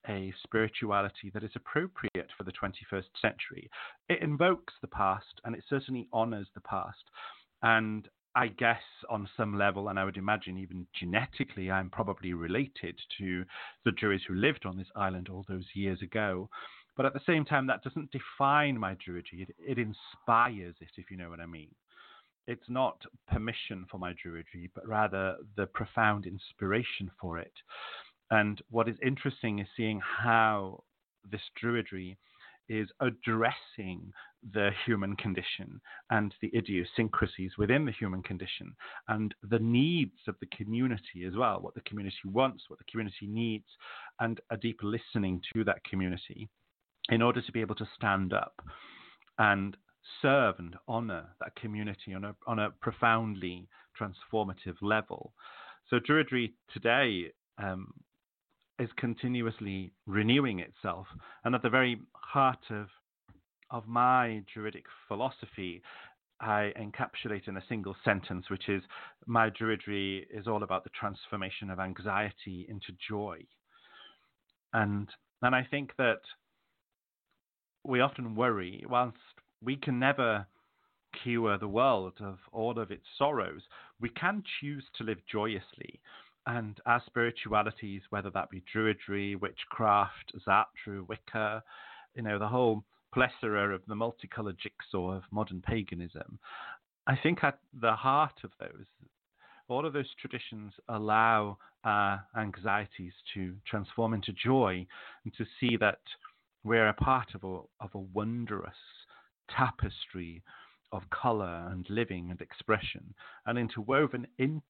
a spirituality that is appropriate for the 21st century. It invokes the past, and it certainly honors the past. And I guess on some level, and I would imagine even genetically, I'm probably related to the Druids who lived on this island all those years ago. But at the same time, that doesn't define my Druidry. It inspires it, if you know what I mean. It's not permission for my Druidry, but rather the profound inspiration for it. And what is interesting is seeing how this Druidry is addressing the human condition and the idiosyncrasies within the human condition and the needs of the community as well, what the community wants, what the community needs, and a deep listening to that community in order to be able to stand up and serve and honor that community on a profoundly transformative level. So Druidry today is continuously renewing itself. And at the very heart of my Druidic philosophy, I encapsulate in a single sentence, which is my Druidry is all about the transformation of anxiety into joy. And I think that we often worry, whilst we can never cure the world of all of its sorrows, we can choose to live joyously. And our spiritualities, whether that be Druidry, witchcraft, Zartru, Wicca, the whole plethora of the multicolored jigsaw of modern paganism, I think at the heart of those, all of those traditions allow our anxieties to transform into joy and to see that we're a part of a wondrous tapestry of color and living and expression. And interwoven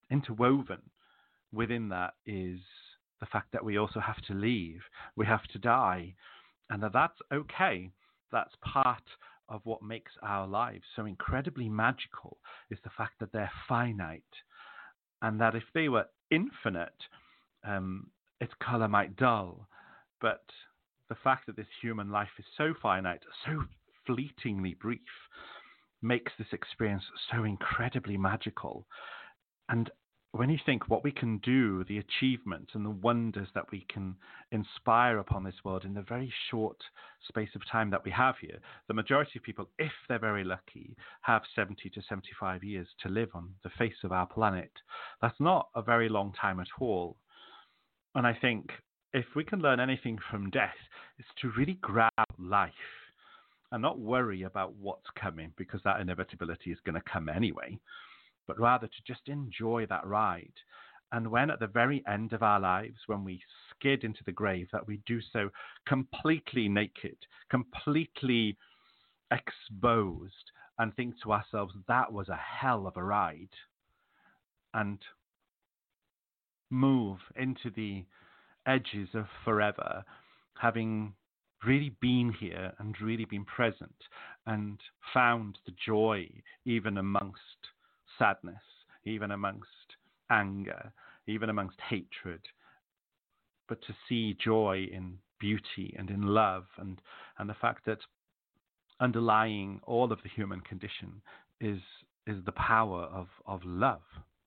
within that is the fact that we also have to leave, we have to die, and that's okay. That's part of what makes our lives so incredibly magical, is the fact that they're finite, and that if they were infinite, its color might dull. But the fact that this human life is so finite, so fleetingly brief, makes this experience so incredibly magical. And when you think what we can do, the achievements and the wonders that we can inspire upon this world in the very short space of time that we have here, the majority of people, if they're very lucky, have 70 to 75 years to live on the face of our planet. That's not a very long time at all. And I think if we can learn anything from death, it's to really grab life and not worry about what's coming, because that inevitability is going to come anyway, but rather to just enjoy that ride. And when at the very end of our lives, when we skid into the grave, that we do so completely naked, completely exposed, and think to ourselves, that was a hell of a ride, and move into the edges of forever, having really been here and really been present and found the joy even amongst sadness, even amongst anger, even amongst hatred, but to see joy in beauty and in love, and the fact that underlying all of the human condition is the power of love.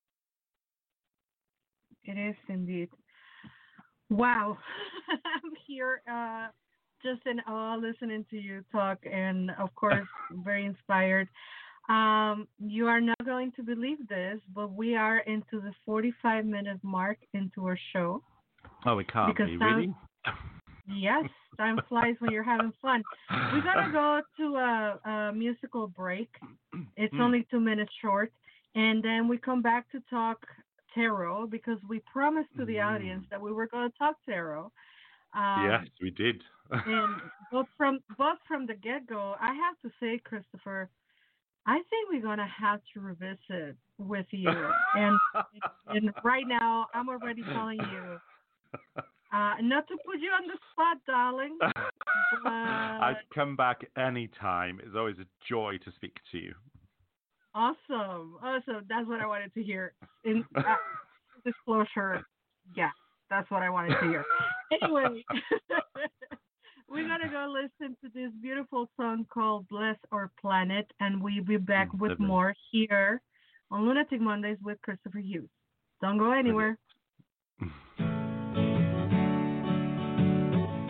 It is indeed. Wow. I'm here just in awe listening to you talk, and of course very inspired. You are not going to believe this, but we are into the 45-minute mark into our show. Oh, we can't be, really? Yes, time flies when you're having fun. We're going to go to a musical break. It's only 2 minutes short, and then we come back to talk tarot, because we promised to the audience that we were going to talk tarot. Yes, we did. And but from the get-go, I have to say, Christopher, I think we're going to have to revisit with you. And right now, I'm already telling you, not to put you on the spot, darling. I'd come back anytime. It's always a joy to speak to you. Awesome. That's what I wanted to hear. In disclosure, yeah, that's what I wanted to hear. Anyway, we're going to go listen to this beautiful song called Bless Our Planet, and we'll be back with more here on Lunatic Mondays with Christopher Hughes. Don't go anywhere.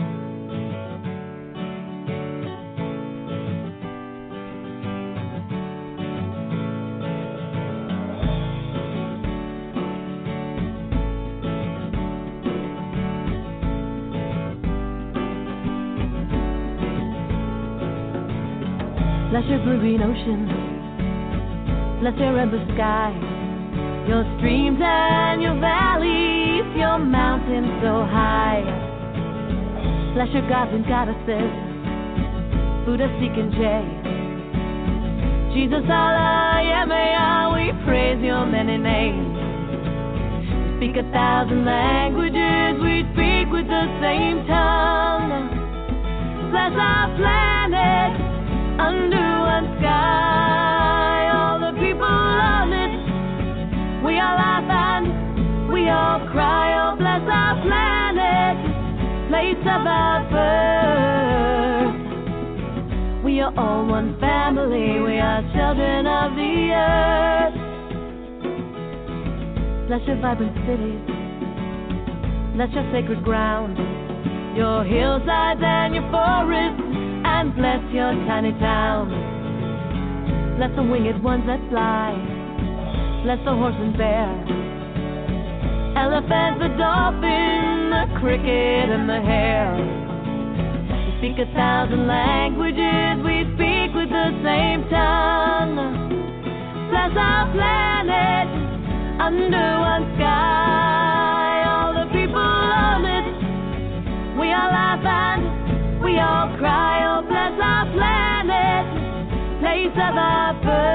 Bless your blue-green ocean, bless your endless sky, your streams and your valleys, your mountains so high. Bless your gods and goddesses, Buddha, Sikh, and Jay. Jesus, Allah, Yahweh, we praise your many names. We speak 1,000 languages, we speak with the same tongue. Bless our planet under one sky. All the people on it, we all laugh and we all cry. Oh, bless our planet, place of our birth. We are all one family, we are children of the earth. Bless your vibrant cities, bless your sacred ground, your hillsides and your forests, and bless your tiny towns. Bless the winged ones that fly, bless the horse and bear, elephant, the dolphin, the cricket, and the hare. We speak 1,000 languages, we speak with the same tongue. Bless our planet under one sky. All the people on it, we all laugh and we all cry. Oh, bless our planet, place of our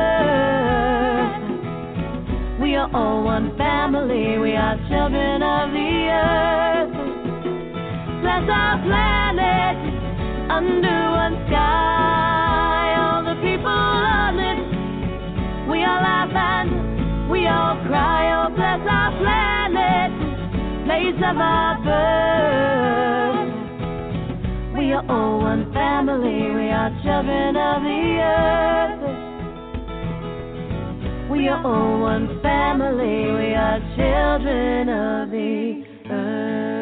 birth. We are all one family, we are children of the earth. Bless our planet under one sky. All the people on it, we all laugh and we all cry. Oh, bless our planet, place of our birth. We are all one family, we are children of the earth. We are all one family, we are children of the earth.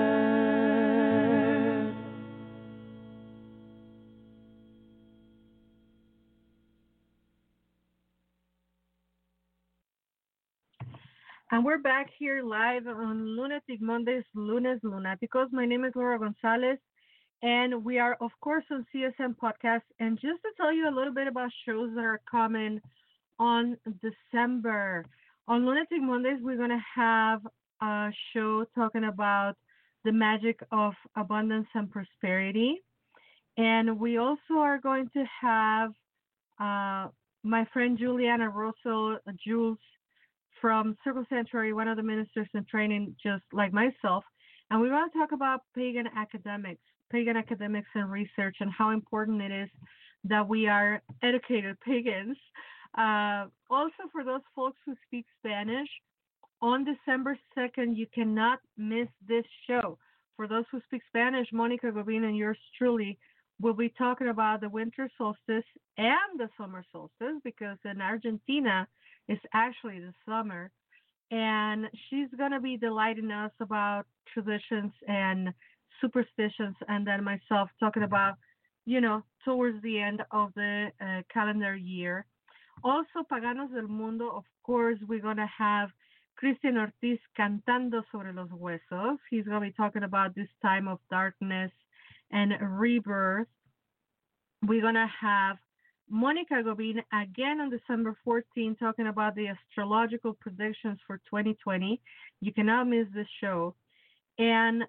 And we're back here live on Lunatic Mondays, Lunes Lunáticos. My name is Laura Gonzalez, and we are, of course, on CSM Podcast. And just to tell you a little bit about shows that are coming on December. On Lunatic Mondays, we're going to have a show talking about the magic of abundance and prosperity. And we also are going to have my friend Juliana Rosso, Jules, from Circle Sanctuary, one of the ministers in training, just like myself. And we want to talk about pagan academics and research, and how important it is that we are educated pagans. Also, for those folks who speak Spanish, on December 2nd, you cannot miss this show. For those who speak Spanish, Monica Gobin and yours truly will be talking about the winter solstice and the summer solstice, because in Argentina, it's actually the summer. And she's going to be delighting us about traditions and superstitions, and then myself talking about, towards the end of the calendar year. Also, Paganos del Mundo, of course, we're going to have Cristian Ortiz cantando sobre los huesos. He's going to be talking about this time of darkness and rebirth. We're going to have Monica Gobin again on December 14th talking about the astrological predictions for 2020. You cannot miss this show. And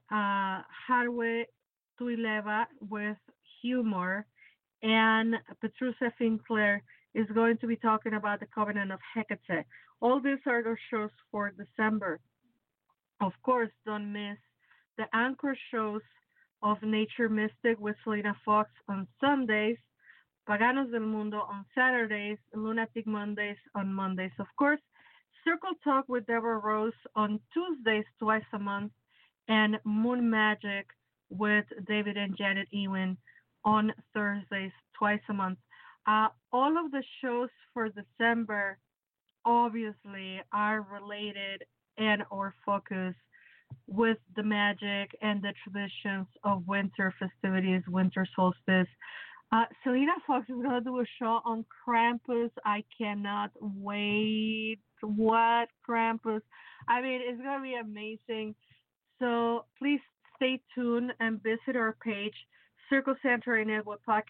Harwe Tuileva with humor. And Petrusa Finkler is going to be talking about the Covenant of Hecate. All these are the shows for December. Of course, don't miss the anchor shows of Nature Mystic with Selena Fox on Sundays, Paganos del Mundo on Saturdays, Lunatic Mondays on Mondays. Of course, Circle Talk with Deborah Rose on Tuesdays twice a month, and Moon Magic with David and Janet Ewing on Thursdays twice a month. All of the shows for December obviously are related and or focused with the magic and the traditions of winter festivities, winter solstice. Selena Fox is going to do a show on Krampus. I cannot wait. What Krampus? I mean, it's going to be amazing. So please stay tuned and visit our page, Circle Sanctuary Network Podcast,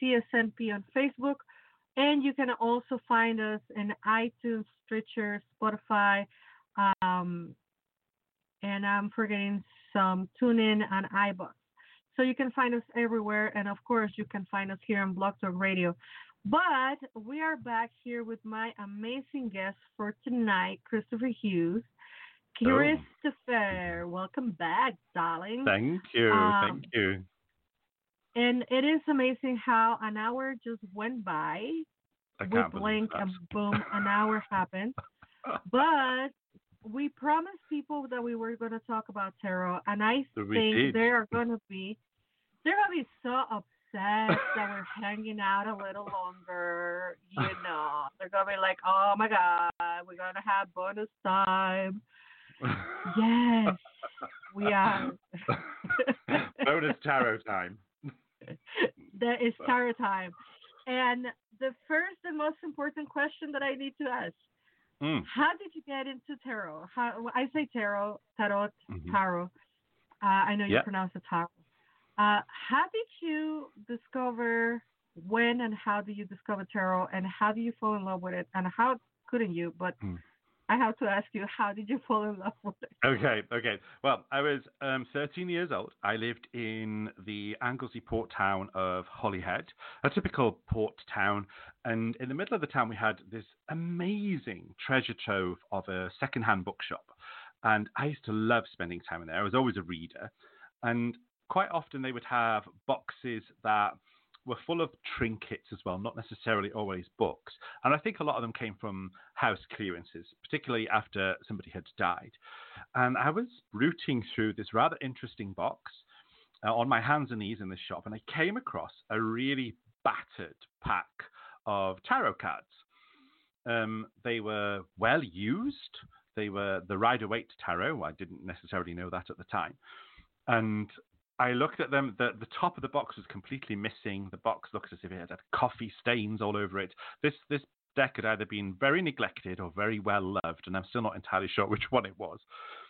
CSNP on Facebook. And you can also find us in iTunes, Stitcher, Spotify, um, and I'm forgetting some TuneIn and iBooks. So you can find us everywhere, and of course, you can find us here on Blog Talk Radio. But we are back here with my amazing guest for tonight, Christopher Hughes. Christopher, welcome back, darling. Thank you. Thank you. And it is amazing how an hour just went by. We blink and boom, an hour happened. But we promised people that we were going to talk about tarot, and I think they're going to be so upset that we're hanging out a little longer. You know, they're going to be like, oh my God, we're going to have bonus time. Yes, we are. Bonus tarot time. That is tarot time. And the first and most important question that I need to ask, how did you get into tarot? I say tarot. I know you pronounce it tarot. How did you discover, when and how did you discover tarot, and how do you fall in love with it, and how couldn't you? But I have to ask you, how did you fall in love with it? Okay. Well, I was 13 years old. I lived in the Anglesey port town of Holyhead, a typical port town. And in the middle of the town, we had this amazing treasure trove of a secondhand bookshop. And I used to love spending time in there. I was always a reader. And quite often they would have boxes that were full of trinkets as well, not necessarily always books. And I think a lot of them came from house clearances, particularly after somebody had died. And I was rooting through this rather interesting box on my hands and knees in the shop, and I came across a really battered pack of tarot cards. They were well used. They were the Rider-Waite tarot. I didn't necessarily know that at the time. And I looked at them. The top of the box was completely missing. The box looked as if it had coffee stains all over it. This deck had either been very neglected or very well loved, and I'm still not entirely sure which one it was.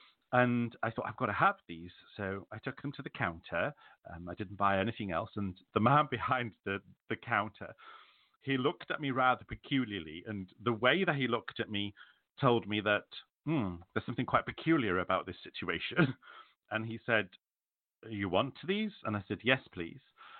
And I thought, I've got to have these. So I took them to the counter. I didn't buy anything else. And the man behind the counter, he looked at me rather peculiarly. And the way that he looked at me told me that there's something quite peculiar about this situation. And he said, you want these? And I said, yes, please.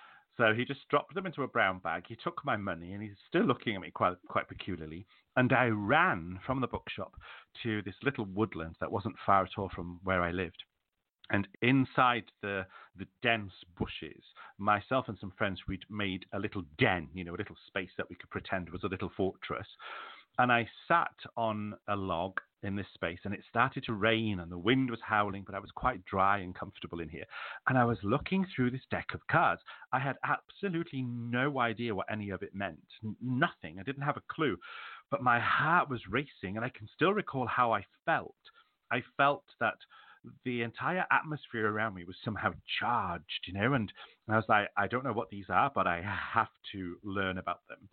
So he just dropped them into a brown bag. He took my money, and he's still looking at me quite peculiarly. And I ran from the bookshop to this little woodland that wasn't far at all from where I lived. And inside the dense bushes, myself and some friends, we'd made a little den, a little space that we could pretend was a little fortress. And I sat on a log in this space, and it started to rain, and the wind was howling, but I was quite dry and comfortable in here. And I was looking through this deck of cards. I had absolutely no idea what any of it meant. Nothing. I didn't have a clue. But my heart was racing, and I can still recall how I felt. I felt that the entire atmosphere around me was somehow charged, and I was like, I don't know what these are, but I have to learn about them.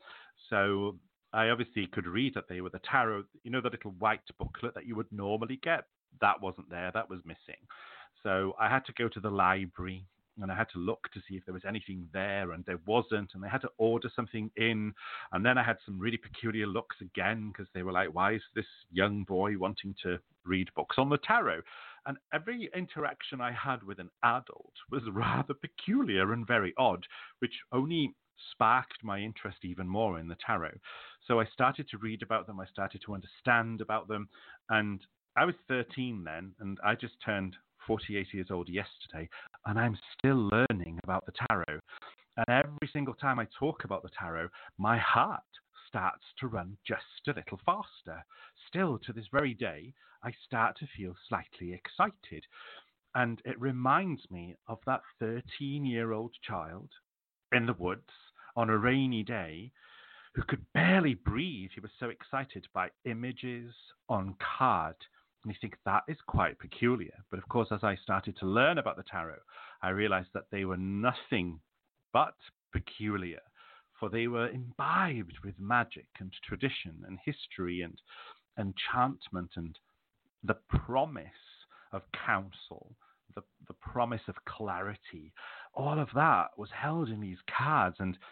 So I obviously could read that they were the tarot, the little white booklet that you would normally get. That wasn't there. That was missing. So I had to go to the library, and I had to look to see if there was anything there, and there wasn't. And I had to order something in. And then I had some really peculiar looks again, because they were like, why is this young boy wanting to read books on the tarot? And every interaction I had with an adult was rather peculiar and very odd, which only sparked my interest even more in the tarot. So I started to read about them. I started to understand about them. And I was 13 then, and I just turned 48 years old yesterday, and I'm still learning about the tarot. And every single time I talk about the tarot, my heart starts to run just a little faster. Still, to this very day, I start to feel slightly excited. And it reminds me of that 13-year-old child in the woods on a rainy day who could barely breathe. He was so excited by images on card. And you think that is quite peculiar. But of course, as I started to learn about the tarot, I realized that they were nothing but peculiar, for they were imbibed with magic and tradition and history and enchantment and the promise of counsel, the promise of clarity. All of that was held in these cards, and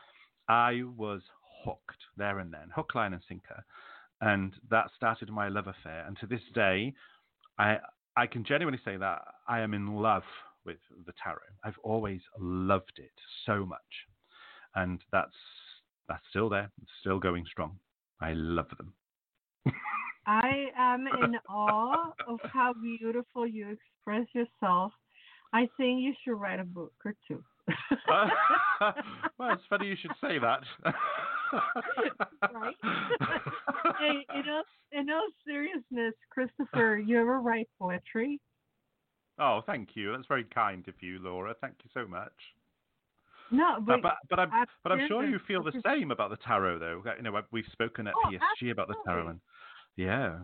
I was hooked there and then, hook, line, and sinker. And that started my love affair. And to this day, I can genuinely say that I am in love with the tarot. I've always loved it so much. And that's still there. It's still going strong. I love them. I am in awe of how beautiful you express yourself. I think you should write a book or two. Well, it's funny you should say that. Right? Hey, in all seriousness, Christopher, you ever write poetry? Oh, thank you. That's very kind of you, Laura. Thank you so much. No, but I'm sure you feel the same about the tarot, though. You know, we've spoken at PSG about the tarot, and yeah,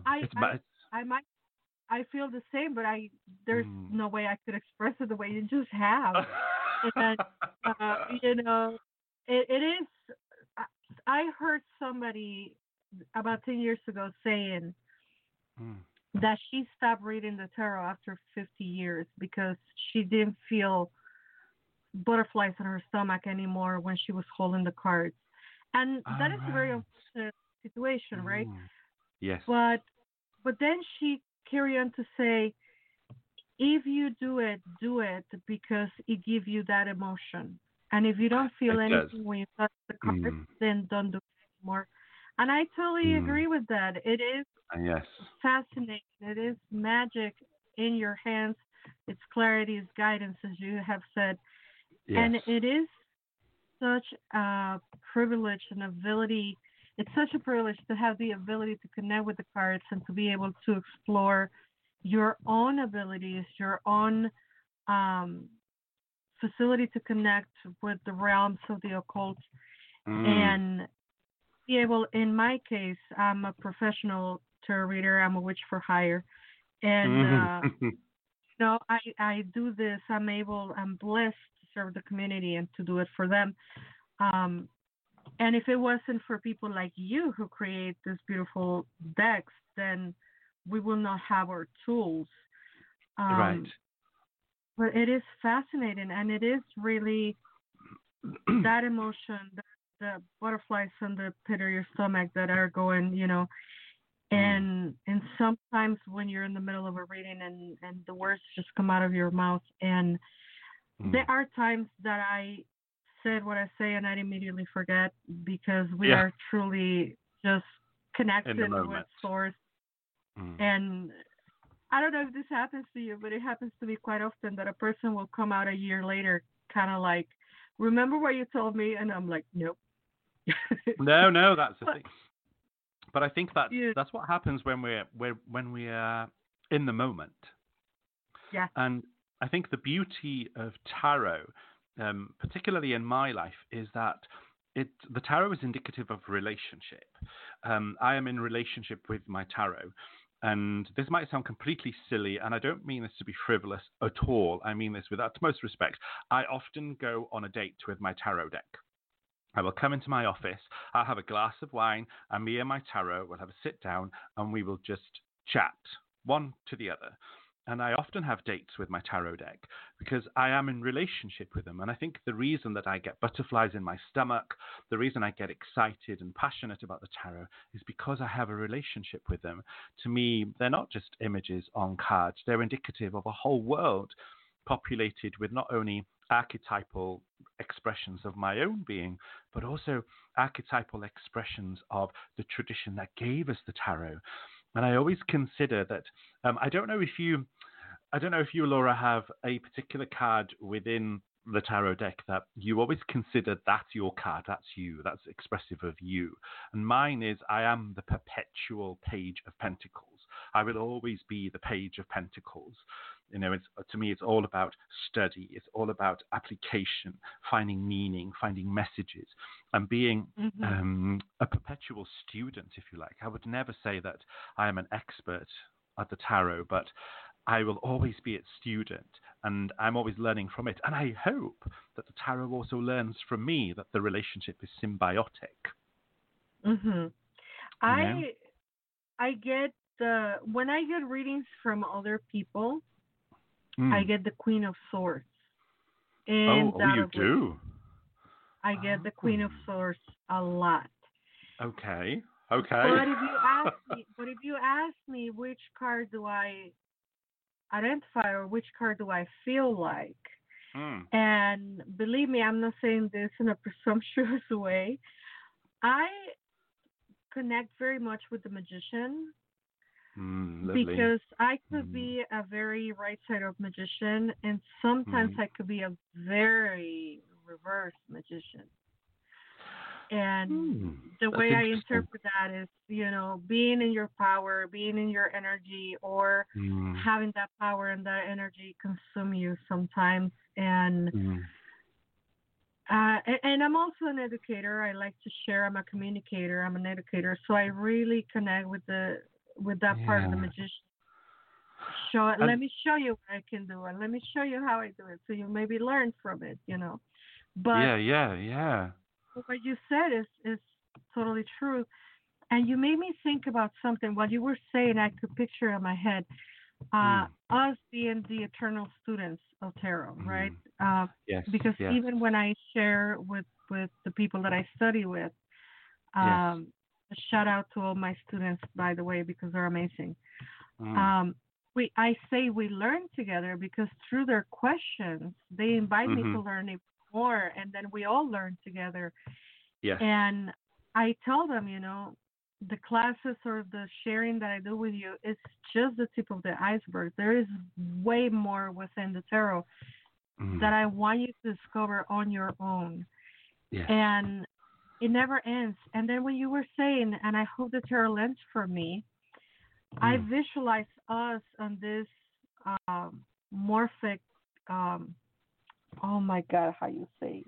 I feel the same, but there's no way I could express it the way you just have. And you know, it is. I heard somebody about 10 years ago saying that she stopped reading the tarot after 50 years because she didn't feel butterflies in her stomach anymore when she was holding the cards. And that is a very unfortunate situation, right? Yes. But then she carried on to say, if you do it because it gives you that emotion. And if you don't feel anything when you touch the cards, then don't do it anymore. And I totally agree with that. It is fascinating. It is magic in your hands. It's clarity, it's guidance, as you have said. Yes. And it is such a privilege and ability. It's such a privilege to have the ability to connect with the cards and to be able to explore your own abilities, your own facility to connect with the realms of the occult, and be able, in my case, I'm a professional tarot reader. I'm a witch for hire. And, I do this. I'm blessed to serve the community and to do it for them. And if it wasn't for people like you who create these beautiful decks, then we will not have our tools. Right. But it is fascinating, and it is really that emotion, the butterflies on the pit of your stomach that are going, and sometimes when you're in the middle of a reading and the words just come out of your mouth, and there are times that I said what I say and I immediately forget because we are truly just connected with source. And I don't know if this happens to you, but it happens to me quite often that a person will come out a year later kind of like, remember what you told me? And I'm like, nope. No, that's the thing. But I think that's what happens when we are in the moment. Yeah. And I think the beauty of tarot, particularly in my life, is that the tarot is indicative of relationship. I am in relationship with my tarot. And this might sound completely silly, and I don't mean this to be frivolous at all. I mean this with utmost respect. I often go on a date with my tarot deck. I will come into my office, I'll have a glass of wine, and me and my tarot will have a sit down, and we will just chat, one to the other. And I often have dates with my tarot deck because I am in relationship with them. And I think the reason that I get butterflies in my stomach, the reason I get excited and passionate about the tarot is because I have a relationship with them. To me, they're not just images on cards. They're indicative of a whole world populated with not only archetypal expressions of my own being, but also archetypal expressions of the tradition that gave us the tarot. And I always consider that I don't know if you, Laura, have a particular card within the tarot deck that you always consider that's your card, that's you, that's expressive of you. And mine is I am the perpetual Page of Pentacles. I will always be the Page of Pentacles. To me, it's all about study. It's all about application, finding meaning, finding messages, and being a perpetual student, if you like. I would never say that I am an expert at the tarot, but I will always be its student, and I'm always learning from it. And I hope that the tarot also learns from me that the relationship is symbiotic. Mm-hmm. I get when I get readings from other people, I get the Queen of Swords. And you do? I get the Queen of Swords a lot. Okay. But if you ask me which card do I identify or which card do I feel like, and believe me, I'm not saying this in a presumptuous way. I connect very much with the Magician because I could be a very right side of magician, and sometimes I could be a very reverse magician. And the way I interpret that is, being in your power, being in your energy, or having that power and that energy consume you sometimes. And I'm also an educator. I like to share. I'm a communicator. I'm an educator. So I really connect with that part of the magician. Let me show you what I can do, and let me show you how I do it, so you maybe learn from it. But what you said is totally true. And you made me think about something. What you were saying, I could picture in my head us being the eternal students of tarot, right? Because even when I share with the people that I study with, a shout out to all my students, by the way, because they're amazing. I say we learn together because through their questions, they invite me to learn even more, and then we all learn together. Yes. And I tell them, the classes or the sharing that I do with you is just the tip of the iceberg. There is way more within the tarot that I want you to discover on your own. Yes. And it never ends. And then when you were saying, and I hope the tarot ends for me, I visualize us on this morphic, oh my God, how you say,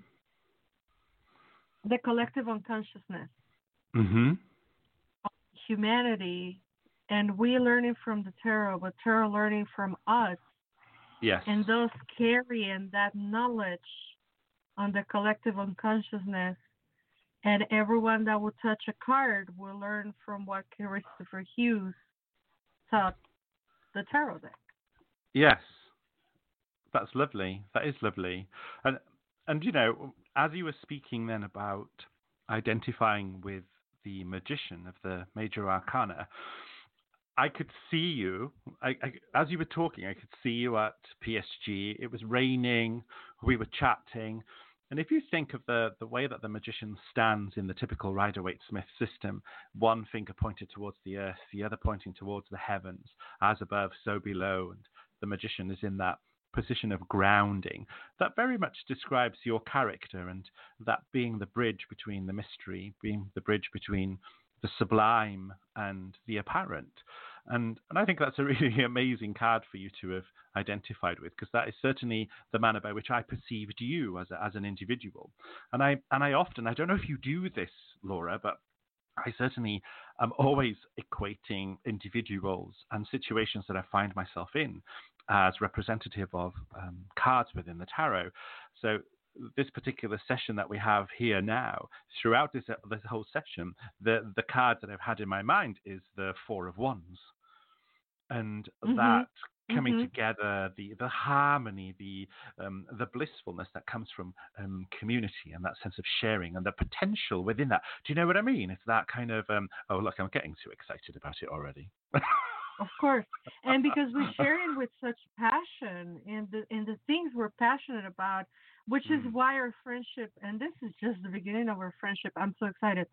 the collective unconsciousness of humanity, and we learning from the tarot, but tarot learning from us. Yes. And those carrying that knowledge on the collective unconsciousness, and everyone that will touch a card will learn from what Christopher Hughes taught the tarot deck. Yes. That's lovely. That is lovely. And as you were speaking then about identifying with the magician of the major arcana, I could see you, as you were talking, I could see you at PSG. It was raining, we were chatting. And if you think of the way that the magician stands in the typical Rider-Waite-Smith system, one finger pointed towards the earth, the other pointing towards the heavens, as above, so below, and the magician is in that position of grounding, that very much describes your character, and that being the bridge between the mystery, being the bridge between the sublime and the apparent. And I think that's a really amazing card for you to have identified with, because that is certainly the manner by which I perceived you as an individual. And I often, I don't know if you do this, Laura, but I certainly am always equating individuals and situations that I find myself in as representative of cards within the tarot. So this particular session that we have here now, throughout this whole session, the card that I've had in my mind is the Four of Wands. And that coming together, the harmony, the blissfulness that comes from community and that sense of sharing and the potential within that. Do you know what I mean? It's that kind of, oh, look, I'm getting too excited about it already. Of course. And because we share it with such passion and the things we're passionate about, which is why our friendship, and this is just the beginning of our friendship, I'm so excited,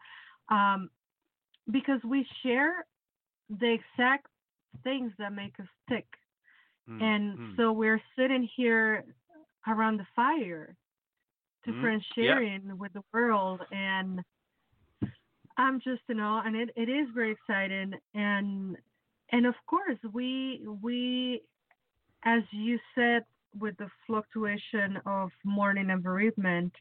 because we share the exact things that make us tick. So we're sitting here around the fire to friends sharing with the world, and I'm just, and it is very exciting. And of course, we, as you said, with the fluctuation of mourning and bereavement,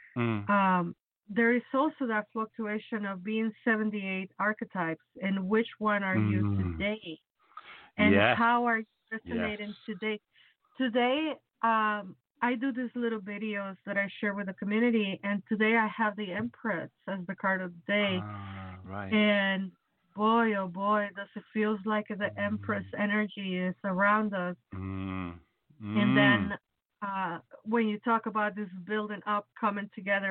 there is also that fluctuation of being 78 archetypes, and which one are you today? And how are you resonating today? Today, I do these little videos that I share with the community, and today I have the Empress as the card of the day. Right. And boy, oh boy, does it feels like the Empress energy is around us. And then when you talk about this building up, coming together,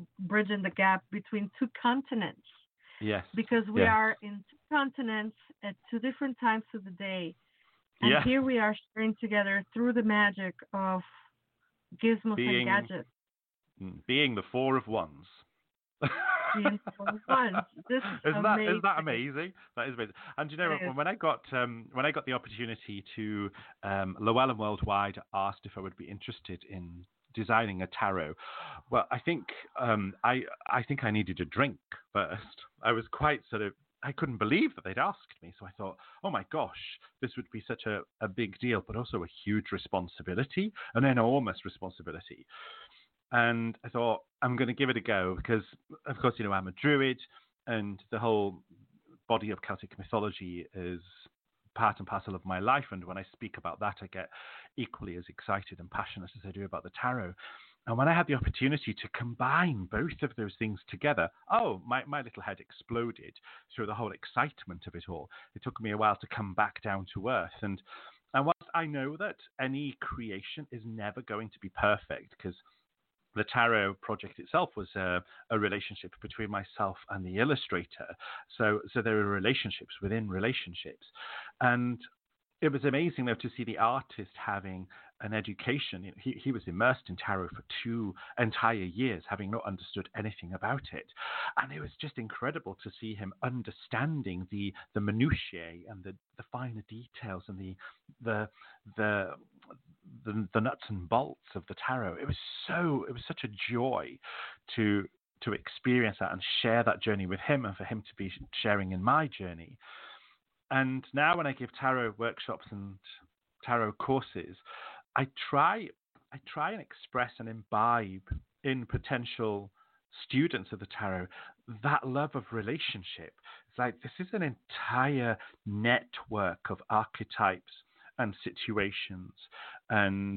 bridging the gap between two continents. Yes. Because we yes. are in two continents at two different times of the day. And yeah. here we are sharing together through the magic of gizmos and gadgets. Being the four of ones. Being the four of ones. This is amazing. Isn't that amazing? That is amazing. And you know, when I got the opportunity to, Llewellyn Worldwide asked if I would be interested in designing a tarot. Well, I think I needed a drink first. I was quite I couldn't believe that they'd asked me. So I thought, oh my gosh, this would be such a big deal, but also a huge responsibility, an enormous responsibility. And I thought, I'm going to give it a go because, of course, you know, I'm a druid and the whole body of Celtic mythology is part and parcel of my life. And when I speak about that, I get equally as excited and passionate as I do about the tarot. And when I had the opportunity to combine both of those things together, my little head exploded through the whole excitement of it all. It took me a while to come back down to earth. And whilst I know that any creation is never going to be perfect, because the tarot project itself was a relationship between myself and the illustrator. So there are relationships within relationships. And it was amazing, though, to see the artist having an education. He was immersed in tarot for 2 entire years, having not understood anything about it. And it was just incredible to see him understanding the minutiae and the finer details and the nuts and bolts of the tarot. It was such a joy to experience that and share that journey with him, and for him to be sharing in my journey. And now when I give tarot workshops and tarot courses, I try and express and imbibe in potential students of the tarot that love of relationship. It's like this is an entire network of archetypes and situations and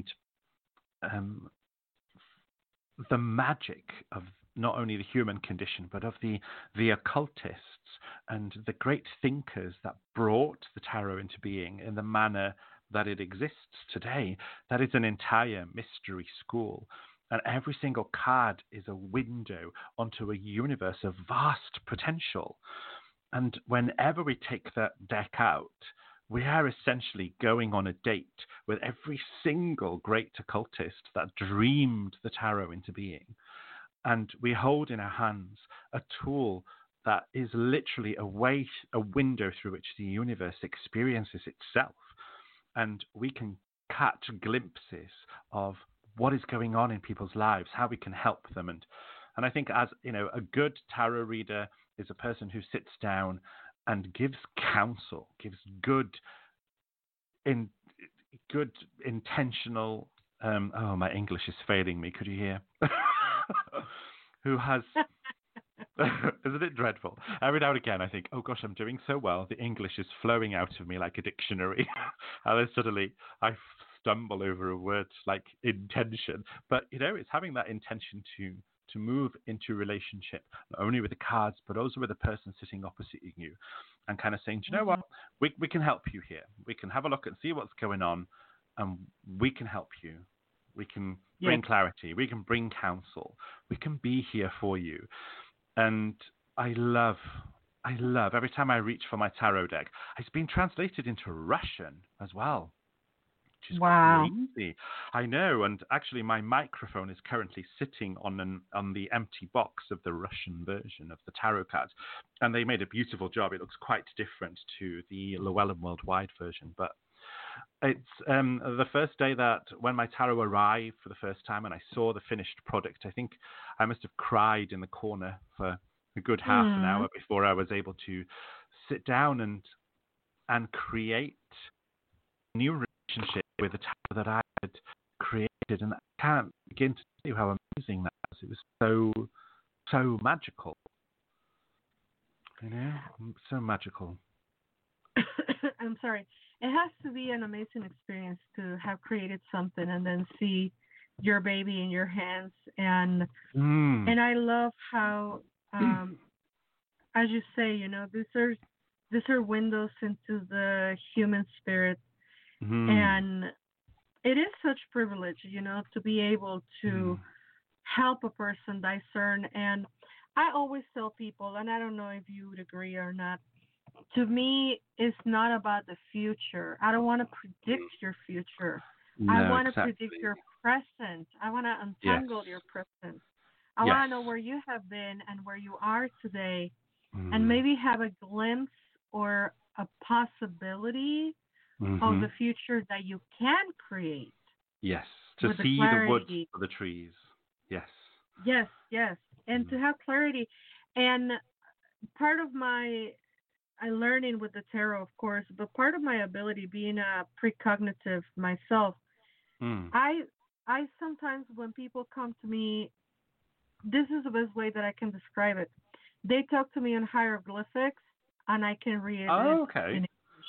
the magic of not only the human condition, but of the occultists and the great thinkers that brought the tarot into being in the manner that it exists today. That is an entire mystery school. And every single card is a window onto a universe of vast potential. And whenever we take that deck out, we are essentially going on a date with every single great occultist that dreamed the tarot into being. And we hold in our hands a tool that is literally a window through which the universe experiences itself. And we can catch glimpses of what is going on in people's lives, how we can help them. And I think, as you know, a good tarot reader is a person who sits down and gives counsel, gives good intentional. My English is failing me. Could you hear? Who has? Isn't it dreadful? Every now and again, I think, oh gosh, I'm doing so well. The English is flowing out of me like a dictionary, and then suddenly I stumble over a word like intention. But you know, it's having that intention to move into relationship, not only with the cards, but also with the person sitting opposite you, and kind of saying, do you know what? We can help you here. We can have a look and see what's going on, and we can help you. We can bring clarity. We can bring counsel. We can be here for you. And I love every time I reach for my tarot deck. It's been translated into Russian as well. Which is crazy. I know, and actually my microphone is currently sitting on the empty box of the Russian version of the tarot cards, and they made a beautiful job. It looks quite different to the Llewellyn Worldwide version, but it's the first day that when my tarot arrived for the first time and I saw the finished product, I think I must have cried in the corner for a good half an hour before I was able to sit down and create a new relationship with the tarot that I had created. And I can't begin to tell you how amazing that was. It was so magical. You know, so magical. I'm sorry. It has to be an amazing experience to have created something and then see your baby in your hands. And I love how, as you say, you know, these are windows into the human spirit. And it is such privilege, you know, to be able to help a person discern. And I always tell people, and I don't know if you would agree or not, to me, it's not about the future. I don't want to predict your future. I No, want to predict exactly. your present. I want to Yes. untangle your present. I Yes. want to know where you have been and where you are today, and Mm. maybe have a glimpse or a possibility of Hmm. the future that you can create Yes. To with the see the woods clarity. for the trees. Yes. Yes, yes. And to Mm. have clarity. And part of my I learning with the tarot, of course, but part of my ability being a precognitive myself, Mm. I I sometimes when people come to me, this is the best way that I can describe it. They talk to me in hieroglyphics, and I can read it Oh, okay. in English.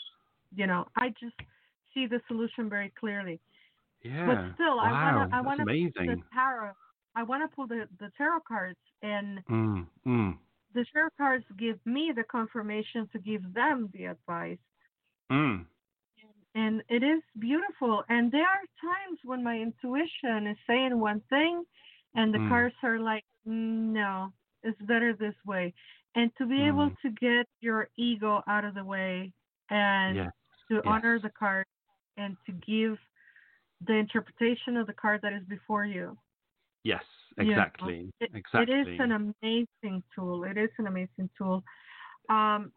I just see the solution very clearly. But Yeah. still, Wow. I That's wanna pull the amazing. tarot. I wanna pull the tarot cards, and Mm. Mm. the tarot cards give me the confirmation to give them the advice. Mm. And it is beautiful. And there are times when my intuition is saying one thing, and the Mm. cards are like, no, it's better this way. And to be able Mm. to get your ego out of the way and Yes. to Yes. honor the card and to give the interpretation of the card that is before you. Yes. You know, Exactly. it is an Exactly. amazing tool. It is an amazing tool. Um,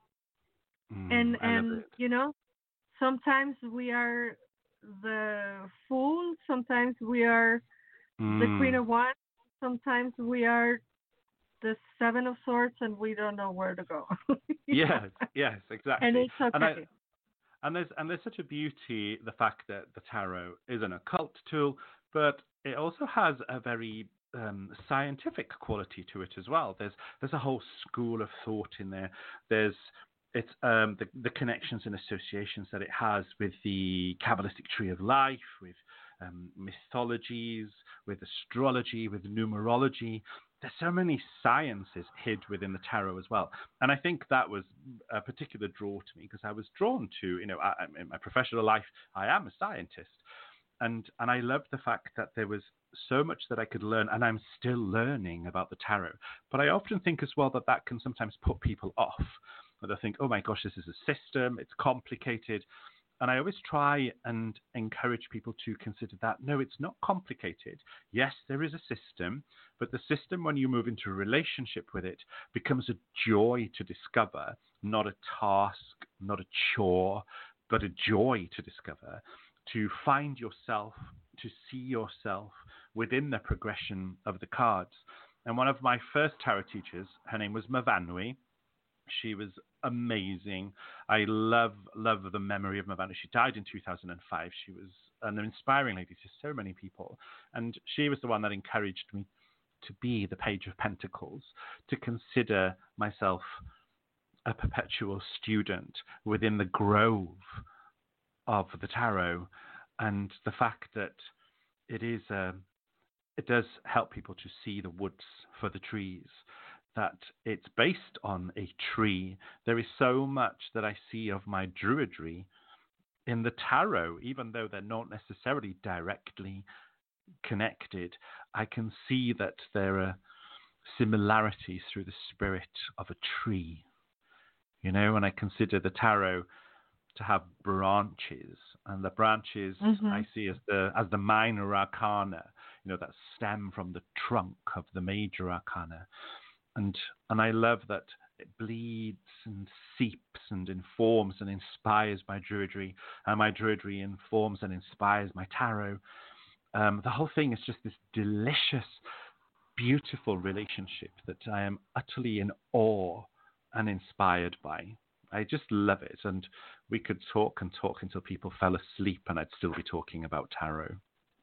Mm. and I love and it. you know, sometimes we are the fool, sometimes we are the queen Mm. of wands, sometimes we are the seven of swords, and we don't know where to go. You know? Yes. Yes. And Exactly. it's And I okay. and there's such a beauty the fact that the tarot is an occult tool, but it also has a very scientific quality to it as well. There's a whole school of thought in there. There's it's the connections and associations that it has with the Kabbalistic tree of life, with mythologies, with astrology, with numerology. There's so many sciences hid within the tarot as well, and I think that was a particular draw to me because I was drawn to, in my professional life, I am a scientist, and I loved the fact that there was so much that I could learn, and I'm still learning about the tarot. But I often think as well that that can sometimes put people off. That they think, oh my gosh, this is a system, it's complicated. And I always try and encourage people to consider that no, it's not complicated. Yes, there is a system, but the system, when you move into a relationship with it, becomes a joy to discover, not a task, not a chore, but a joy to discover, to find yourself, to see yourself within the progression of the cards. And one of my first tarot teachers, her name was Mavanui. She was amazing. I love the memory of Mavana. She died in 2005. She was an inspiring lady to so many people, and she was the one that encouraged me to be the Page of Pentacles, to consider myself a perpetual student within the grove of the tarot, and the fact that it is it does help people to see the woods for the trees, that it's based on a tree. There is so much that I see of my druidry in the tarot, even though they're not necessarily directly connected. I can see that there are similarities through the spirit of a tree, and I consider the tarot to have branches, and the branches Hmm. I see as the minor arcana, that stem from the trunk of the major arcana, and I love that it bleeds and seeps and informs and inspires my druidry, and my druidry informs and inspires my tarot. The whole thing is just this delicious, beautiful relationship that I am utterly in awe and inspired by. I just love it, and we could talk and talk until people fell asleep, and I'd still be talking about tarot.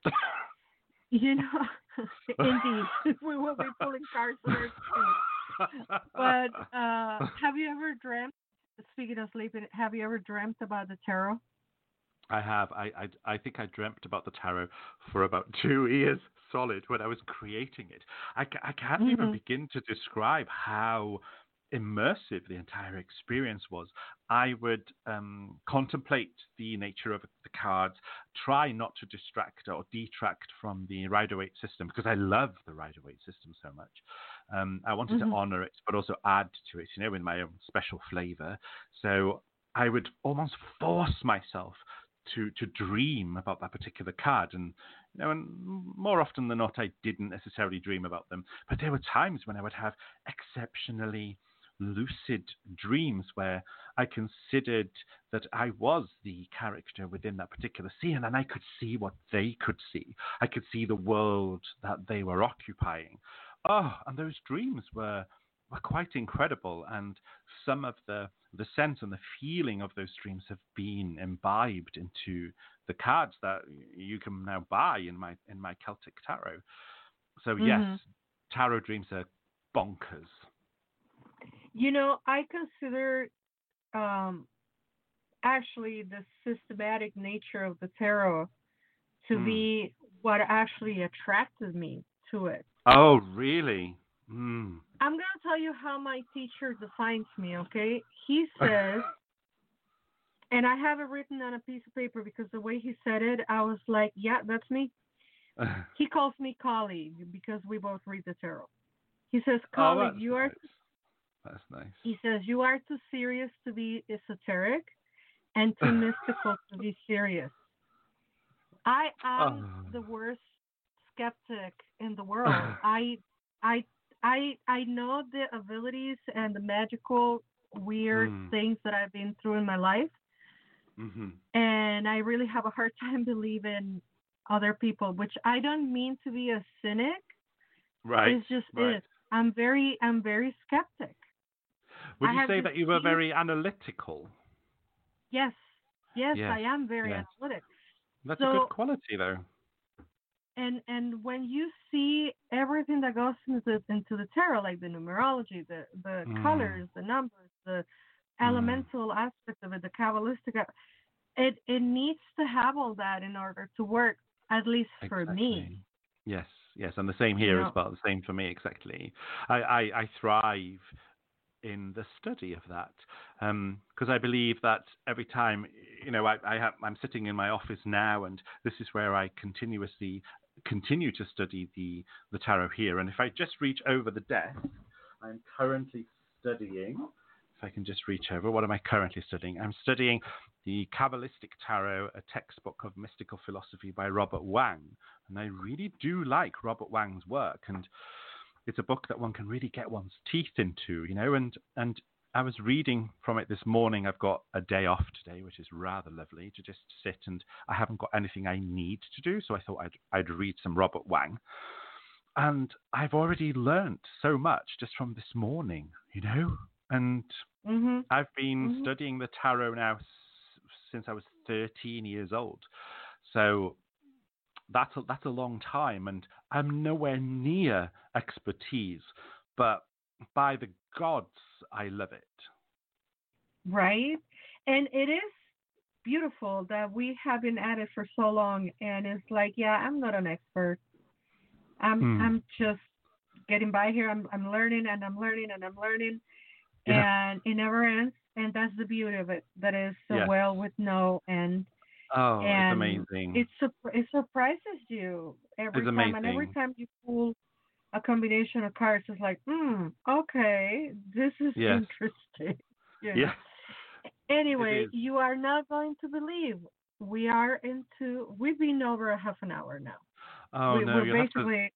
You know, indeed, we will be pulling cards on our sleep. But have you ever dreamt? Speaking of sleeping, have you ever dreamt about the tarot? I have. I think I dreamt about the tarot for about 2 years solid when I was creating it. I can't even Hmm. begin to describe how immersive the entire experience was. I would contemplate the nature of the cards, try not to distract or detract from the Rider-Waite system, because I love the Rider-Waite system so much. I wanted to honor it, but also add to it, with my own special flavor. So I would almost force myself to dream about that particular card. And and more often than not, I didn't necessarily dream about them. But there were times when I would have exceptionally lucid dreams where I considered that I was the character within that particular scene, and I could see what they could see. I could see the world that they were occupying. Oh, and those dreams were quite incredible, and some of the sense and the feeling of those dreams have been imbibed into the cards that you can now buy in my Celtic Tarot. So yes, tarot dreams are bonkers. I consider actually the systematic nature of the tarot to be what actually attracted me to it. Oh, really? I'm going to tell you how my teacher defines me, okay? He says, and I have it written on a piece of paper because the way he said it, I was like, yeah, that's me. He calls me colleague because we both read the tarot. He says, colleague, That's nice. He says, you are too serious to be esoteric and too mystical to be serious. I am the worst skeptic in the world. I know the abilities and the magical, weird things that I've been through in my life. And I really have a hard time believing other people, which I don't mean to be a cynic. Right. It's just right. I'm very skeptic. Would you say that you were very analytical? Yes, I am very analytic. That's a good quality, though. And when you see everything that goes into the tarot, like the numerology, the colors, the numbers, the elemental aspect of it, the Kabbalistic, it needs to have all that in order to work, at least for me. Yes, and the same here as well. The same for me, exactly. I thrive in the study of that because I believe that every time I'm sitting in my office now, and this is where I continue to study the tarot here. And if I just reach over the desk, I'm currently studying. If I can just reach over, what am I currently studying? I'm studying the Kabbalistic Tarot, a textbook of mystical philosophy by Robert Wang, and I really do like Robert Wang's work, and it's a book that one can really get one's teeth into, and I was reading from it this morning. I've got a day off today, which is rather lovely, to just sit, and I haven't got anything I need to do, so I thought I'd read some Robert Wang. And I've already learnt so much just from this morning, and I've been studying the tarot now since I was 13 years old. So that's a long time, and I'm nowhere near expertise, but by the gods, I love it. Right? And it is beautiful that we have been at it for so long, and it's like, I'm not an expert. I'm just getting by here. I'm learning and I'm learning and I'm learning, and it never ends. And that's the beauty of it. That is so well with no end. Oh, and it's amazing. It surprises you every time. Amazing. And every time you pull a combination of cards, it's like, okay, this is interesting. Yeah. Anyway, you are not going to believe we've been over a half an hour now. Oh, no, we're basically.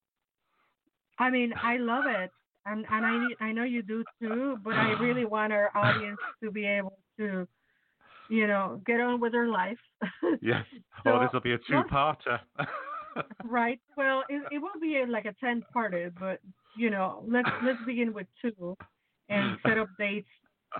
I mean, I love it. And I know you do too, but I really want our audience to be able to, get on with their life. Yes. So, this will be a two-parter. Right. Well, it will be like a 10-parter, but let's begin with 2 and set up dates.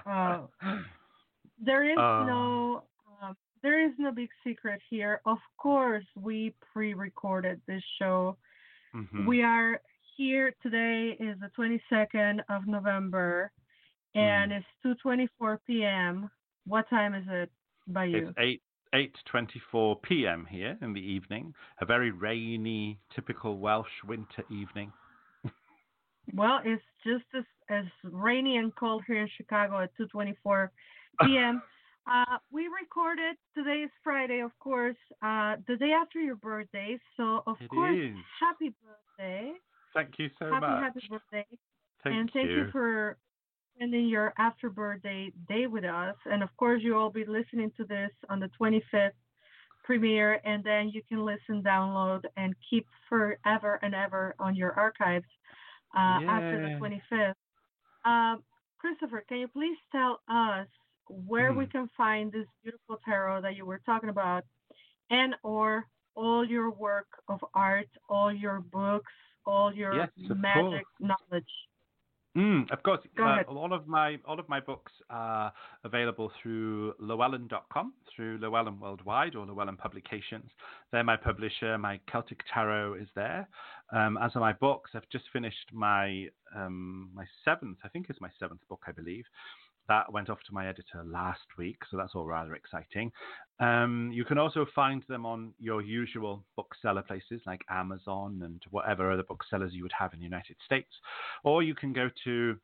There is no big secret here. Of course, we pre-recorded this show. We are here today is the 22nd of November, and it's 2:24 p.m. What time is it by you? It's 8:24 p.m. here in the evening. A very rainy, typical Welsh winter evening. Well, it's just as rainy and cold here in Chicago at 2:24 p.m. We recorded. Today is Friday, of course, the day after your birthday. So, of It course, is. happy birthday. Thank you so Happy much. birthday. Thank And thank you you. for spending your after birthday day with us. And of course, you will be listening to this on the 25th premiere, and then you can listen, download, and keep forever and ever on your archives after the Yeah. 25th. Um, Christopher, can you please tell us where we Mm. can find this beautiful tarot that you were talking about, and or all your work of art, all your books, all your Yes, of course. magic knowledge? Of course, Go ahead. all of my books are available through Llewellyn.com, through Llewellyn Worldwide or Llewellyn Publications. They're my publisher. My Celtic Tarot is there. As are my books. I've just finished my seventh, I think it's my seventh book, I believe. That went off to my editor last week, so that's all rather exciting. You can also find them on your usual bookseller places like Amazon and whatever other booksellers you would have in the United States. Or you can go to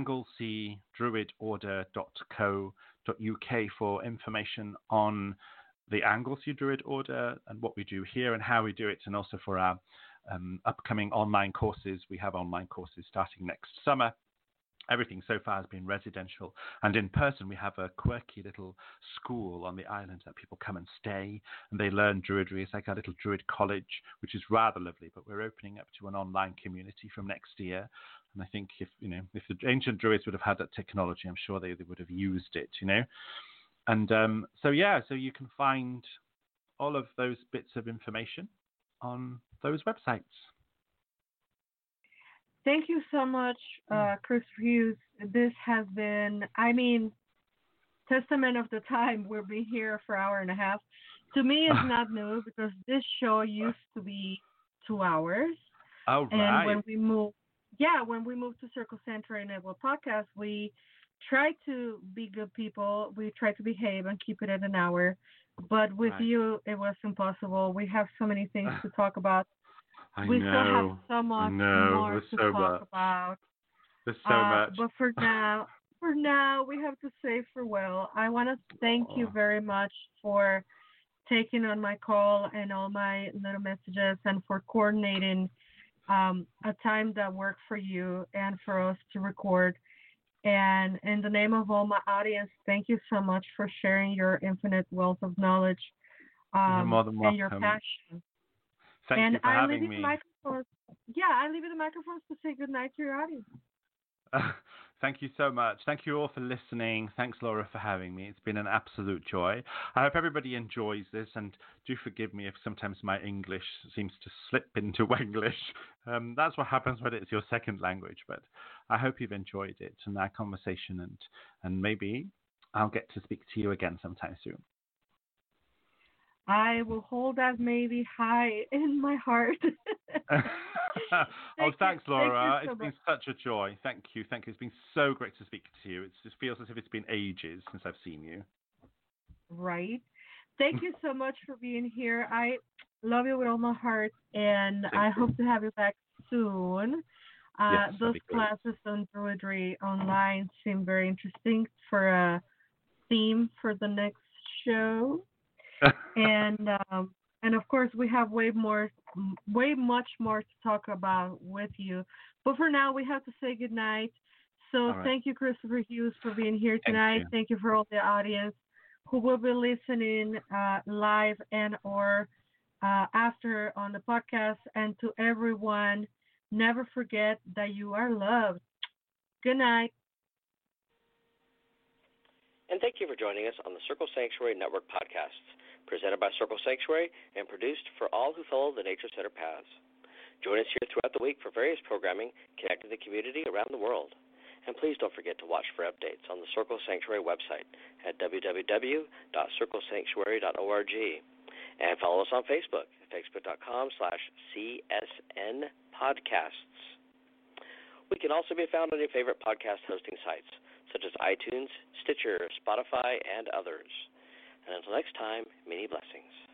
angleseadruidorder.co.uk for information on the Anglesey Druid Order and what we do here and how we do it, and also for our upcoming online courses. We have online courses starting next summer. Everything so far has been residential and in person. We have a quirky little school on the island that people come and stay, and they learn Druidry. It's like a little Druid college, which is rather lovely. But we're opening up to an online community from next year, and I think if the ancient Druids would have had that technology, I'm sure they would have used it. And so you can find all of those bits of information on those websites. Thank you so much, Chris Hughes. This has been, testament of the time. We've been here for an hour and a half. To me, it's not new because this show used to be 2 hours. Oh, and right. when we moved to Circle Sanctuary Network Podcast, we tried to be good people. We tried to behave and keep it at an hour. But with you, it was impossible. We have so many things to talk about. We still have so much more to talk about. There's so much. But for now, we have to say farewell. I want to thank you very much for taking on my call and all my little messages, and for coordinating a time that worked for you and for us to record. And in the name of all my audience, thank you so much for sharing your infinite wealth of knowledge You're more than welcome. and your passion. Thank you for having me. I leave you the microphones to say goodnight to your audience. Thank you so much. Thank you all for listening. Thanks, Laura, for having me. It's been an absolute joy. I hope everybody enjoys this, and do forgive me if sometimes my English seems to slip into Wenglish. That's what happens when it's your second language, but I hope you've enjoyed it and our conversation, and maybe I'll get to speak to you again sometime soon. I will hold that maybe high in my heart. Thanks, Laura. It's been such a joy. Thank you. It's been so great to speak to you. It just feels as if it's been ages since I've seen you. Right. Thank you so much for being here. I love you with all my heart, and I hope to have you back soon. Yes, those classes on Druidry online seem very interesting for a theme for the next show. and of course we have way much more to talk about with you. But for now, we have to say goodnight. So Thank you, Christopher Hughes, for being here tonight. Thank you for all the audience who will be listening live and or after on the podcast. And to everyone, never forget that you are loved. Good night. And thank you for joining us on the Circle Sanctuary Network podcasts, presented by Circle Sanctuary and produced for all who follow the Nature Center paths. Join us here throughout the week for various programming connecting the community around the world. And please don't forget to watch for updates on the Circle Sanctuary website at www.circlesanctuary.org. And follow us on Facebook at facebook.com/CSN podcasts. We can also be found on your favorite podcast hosting sites, such as iTunes, Stitcher, Spotify, and others. And until next time, many blessings.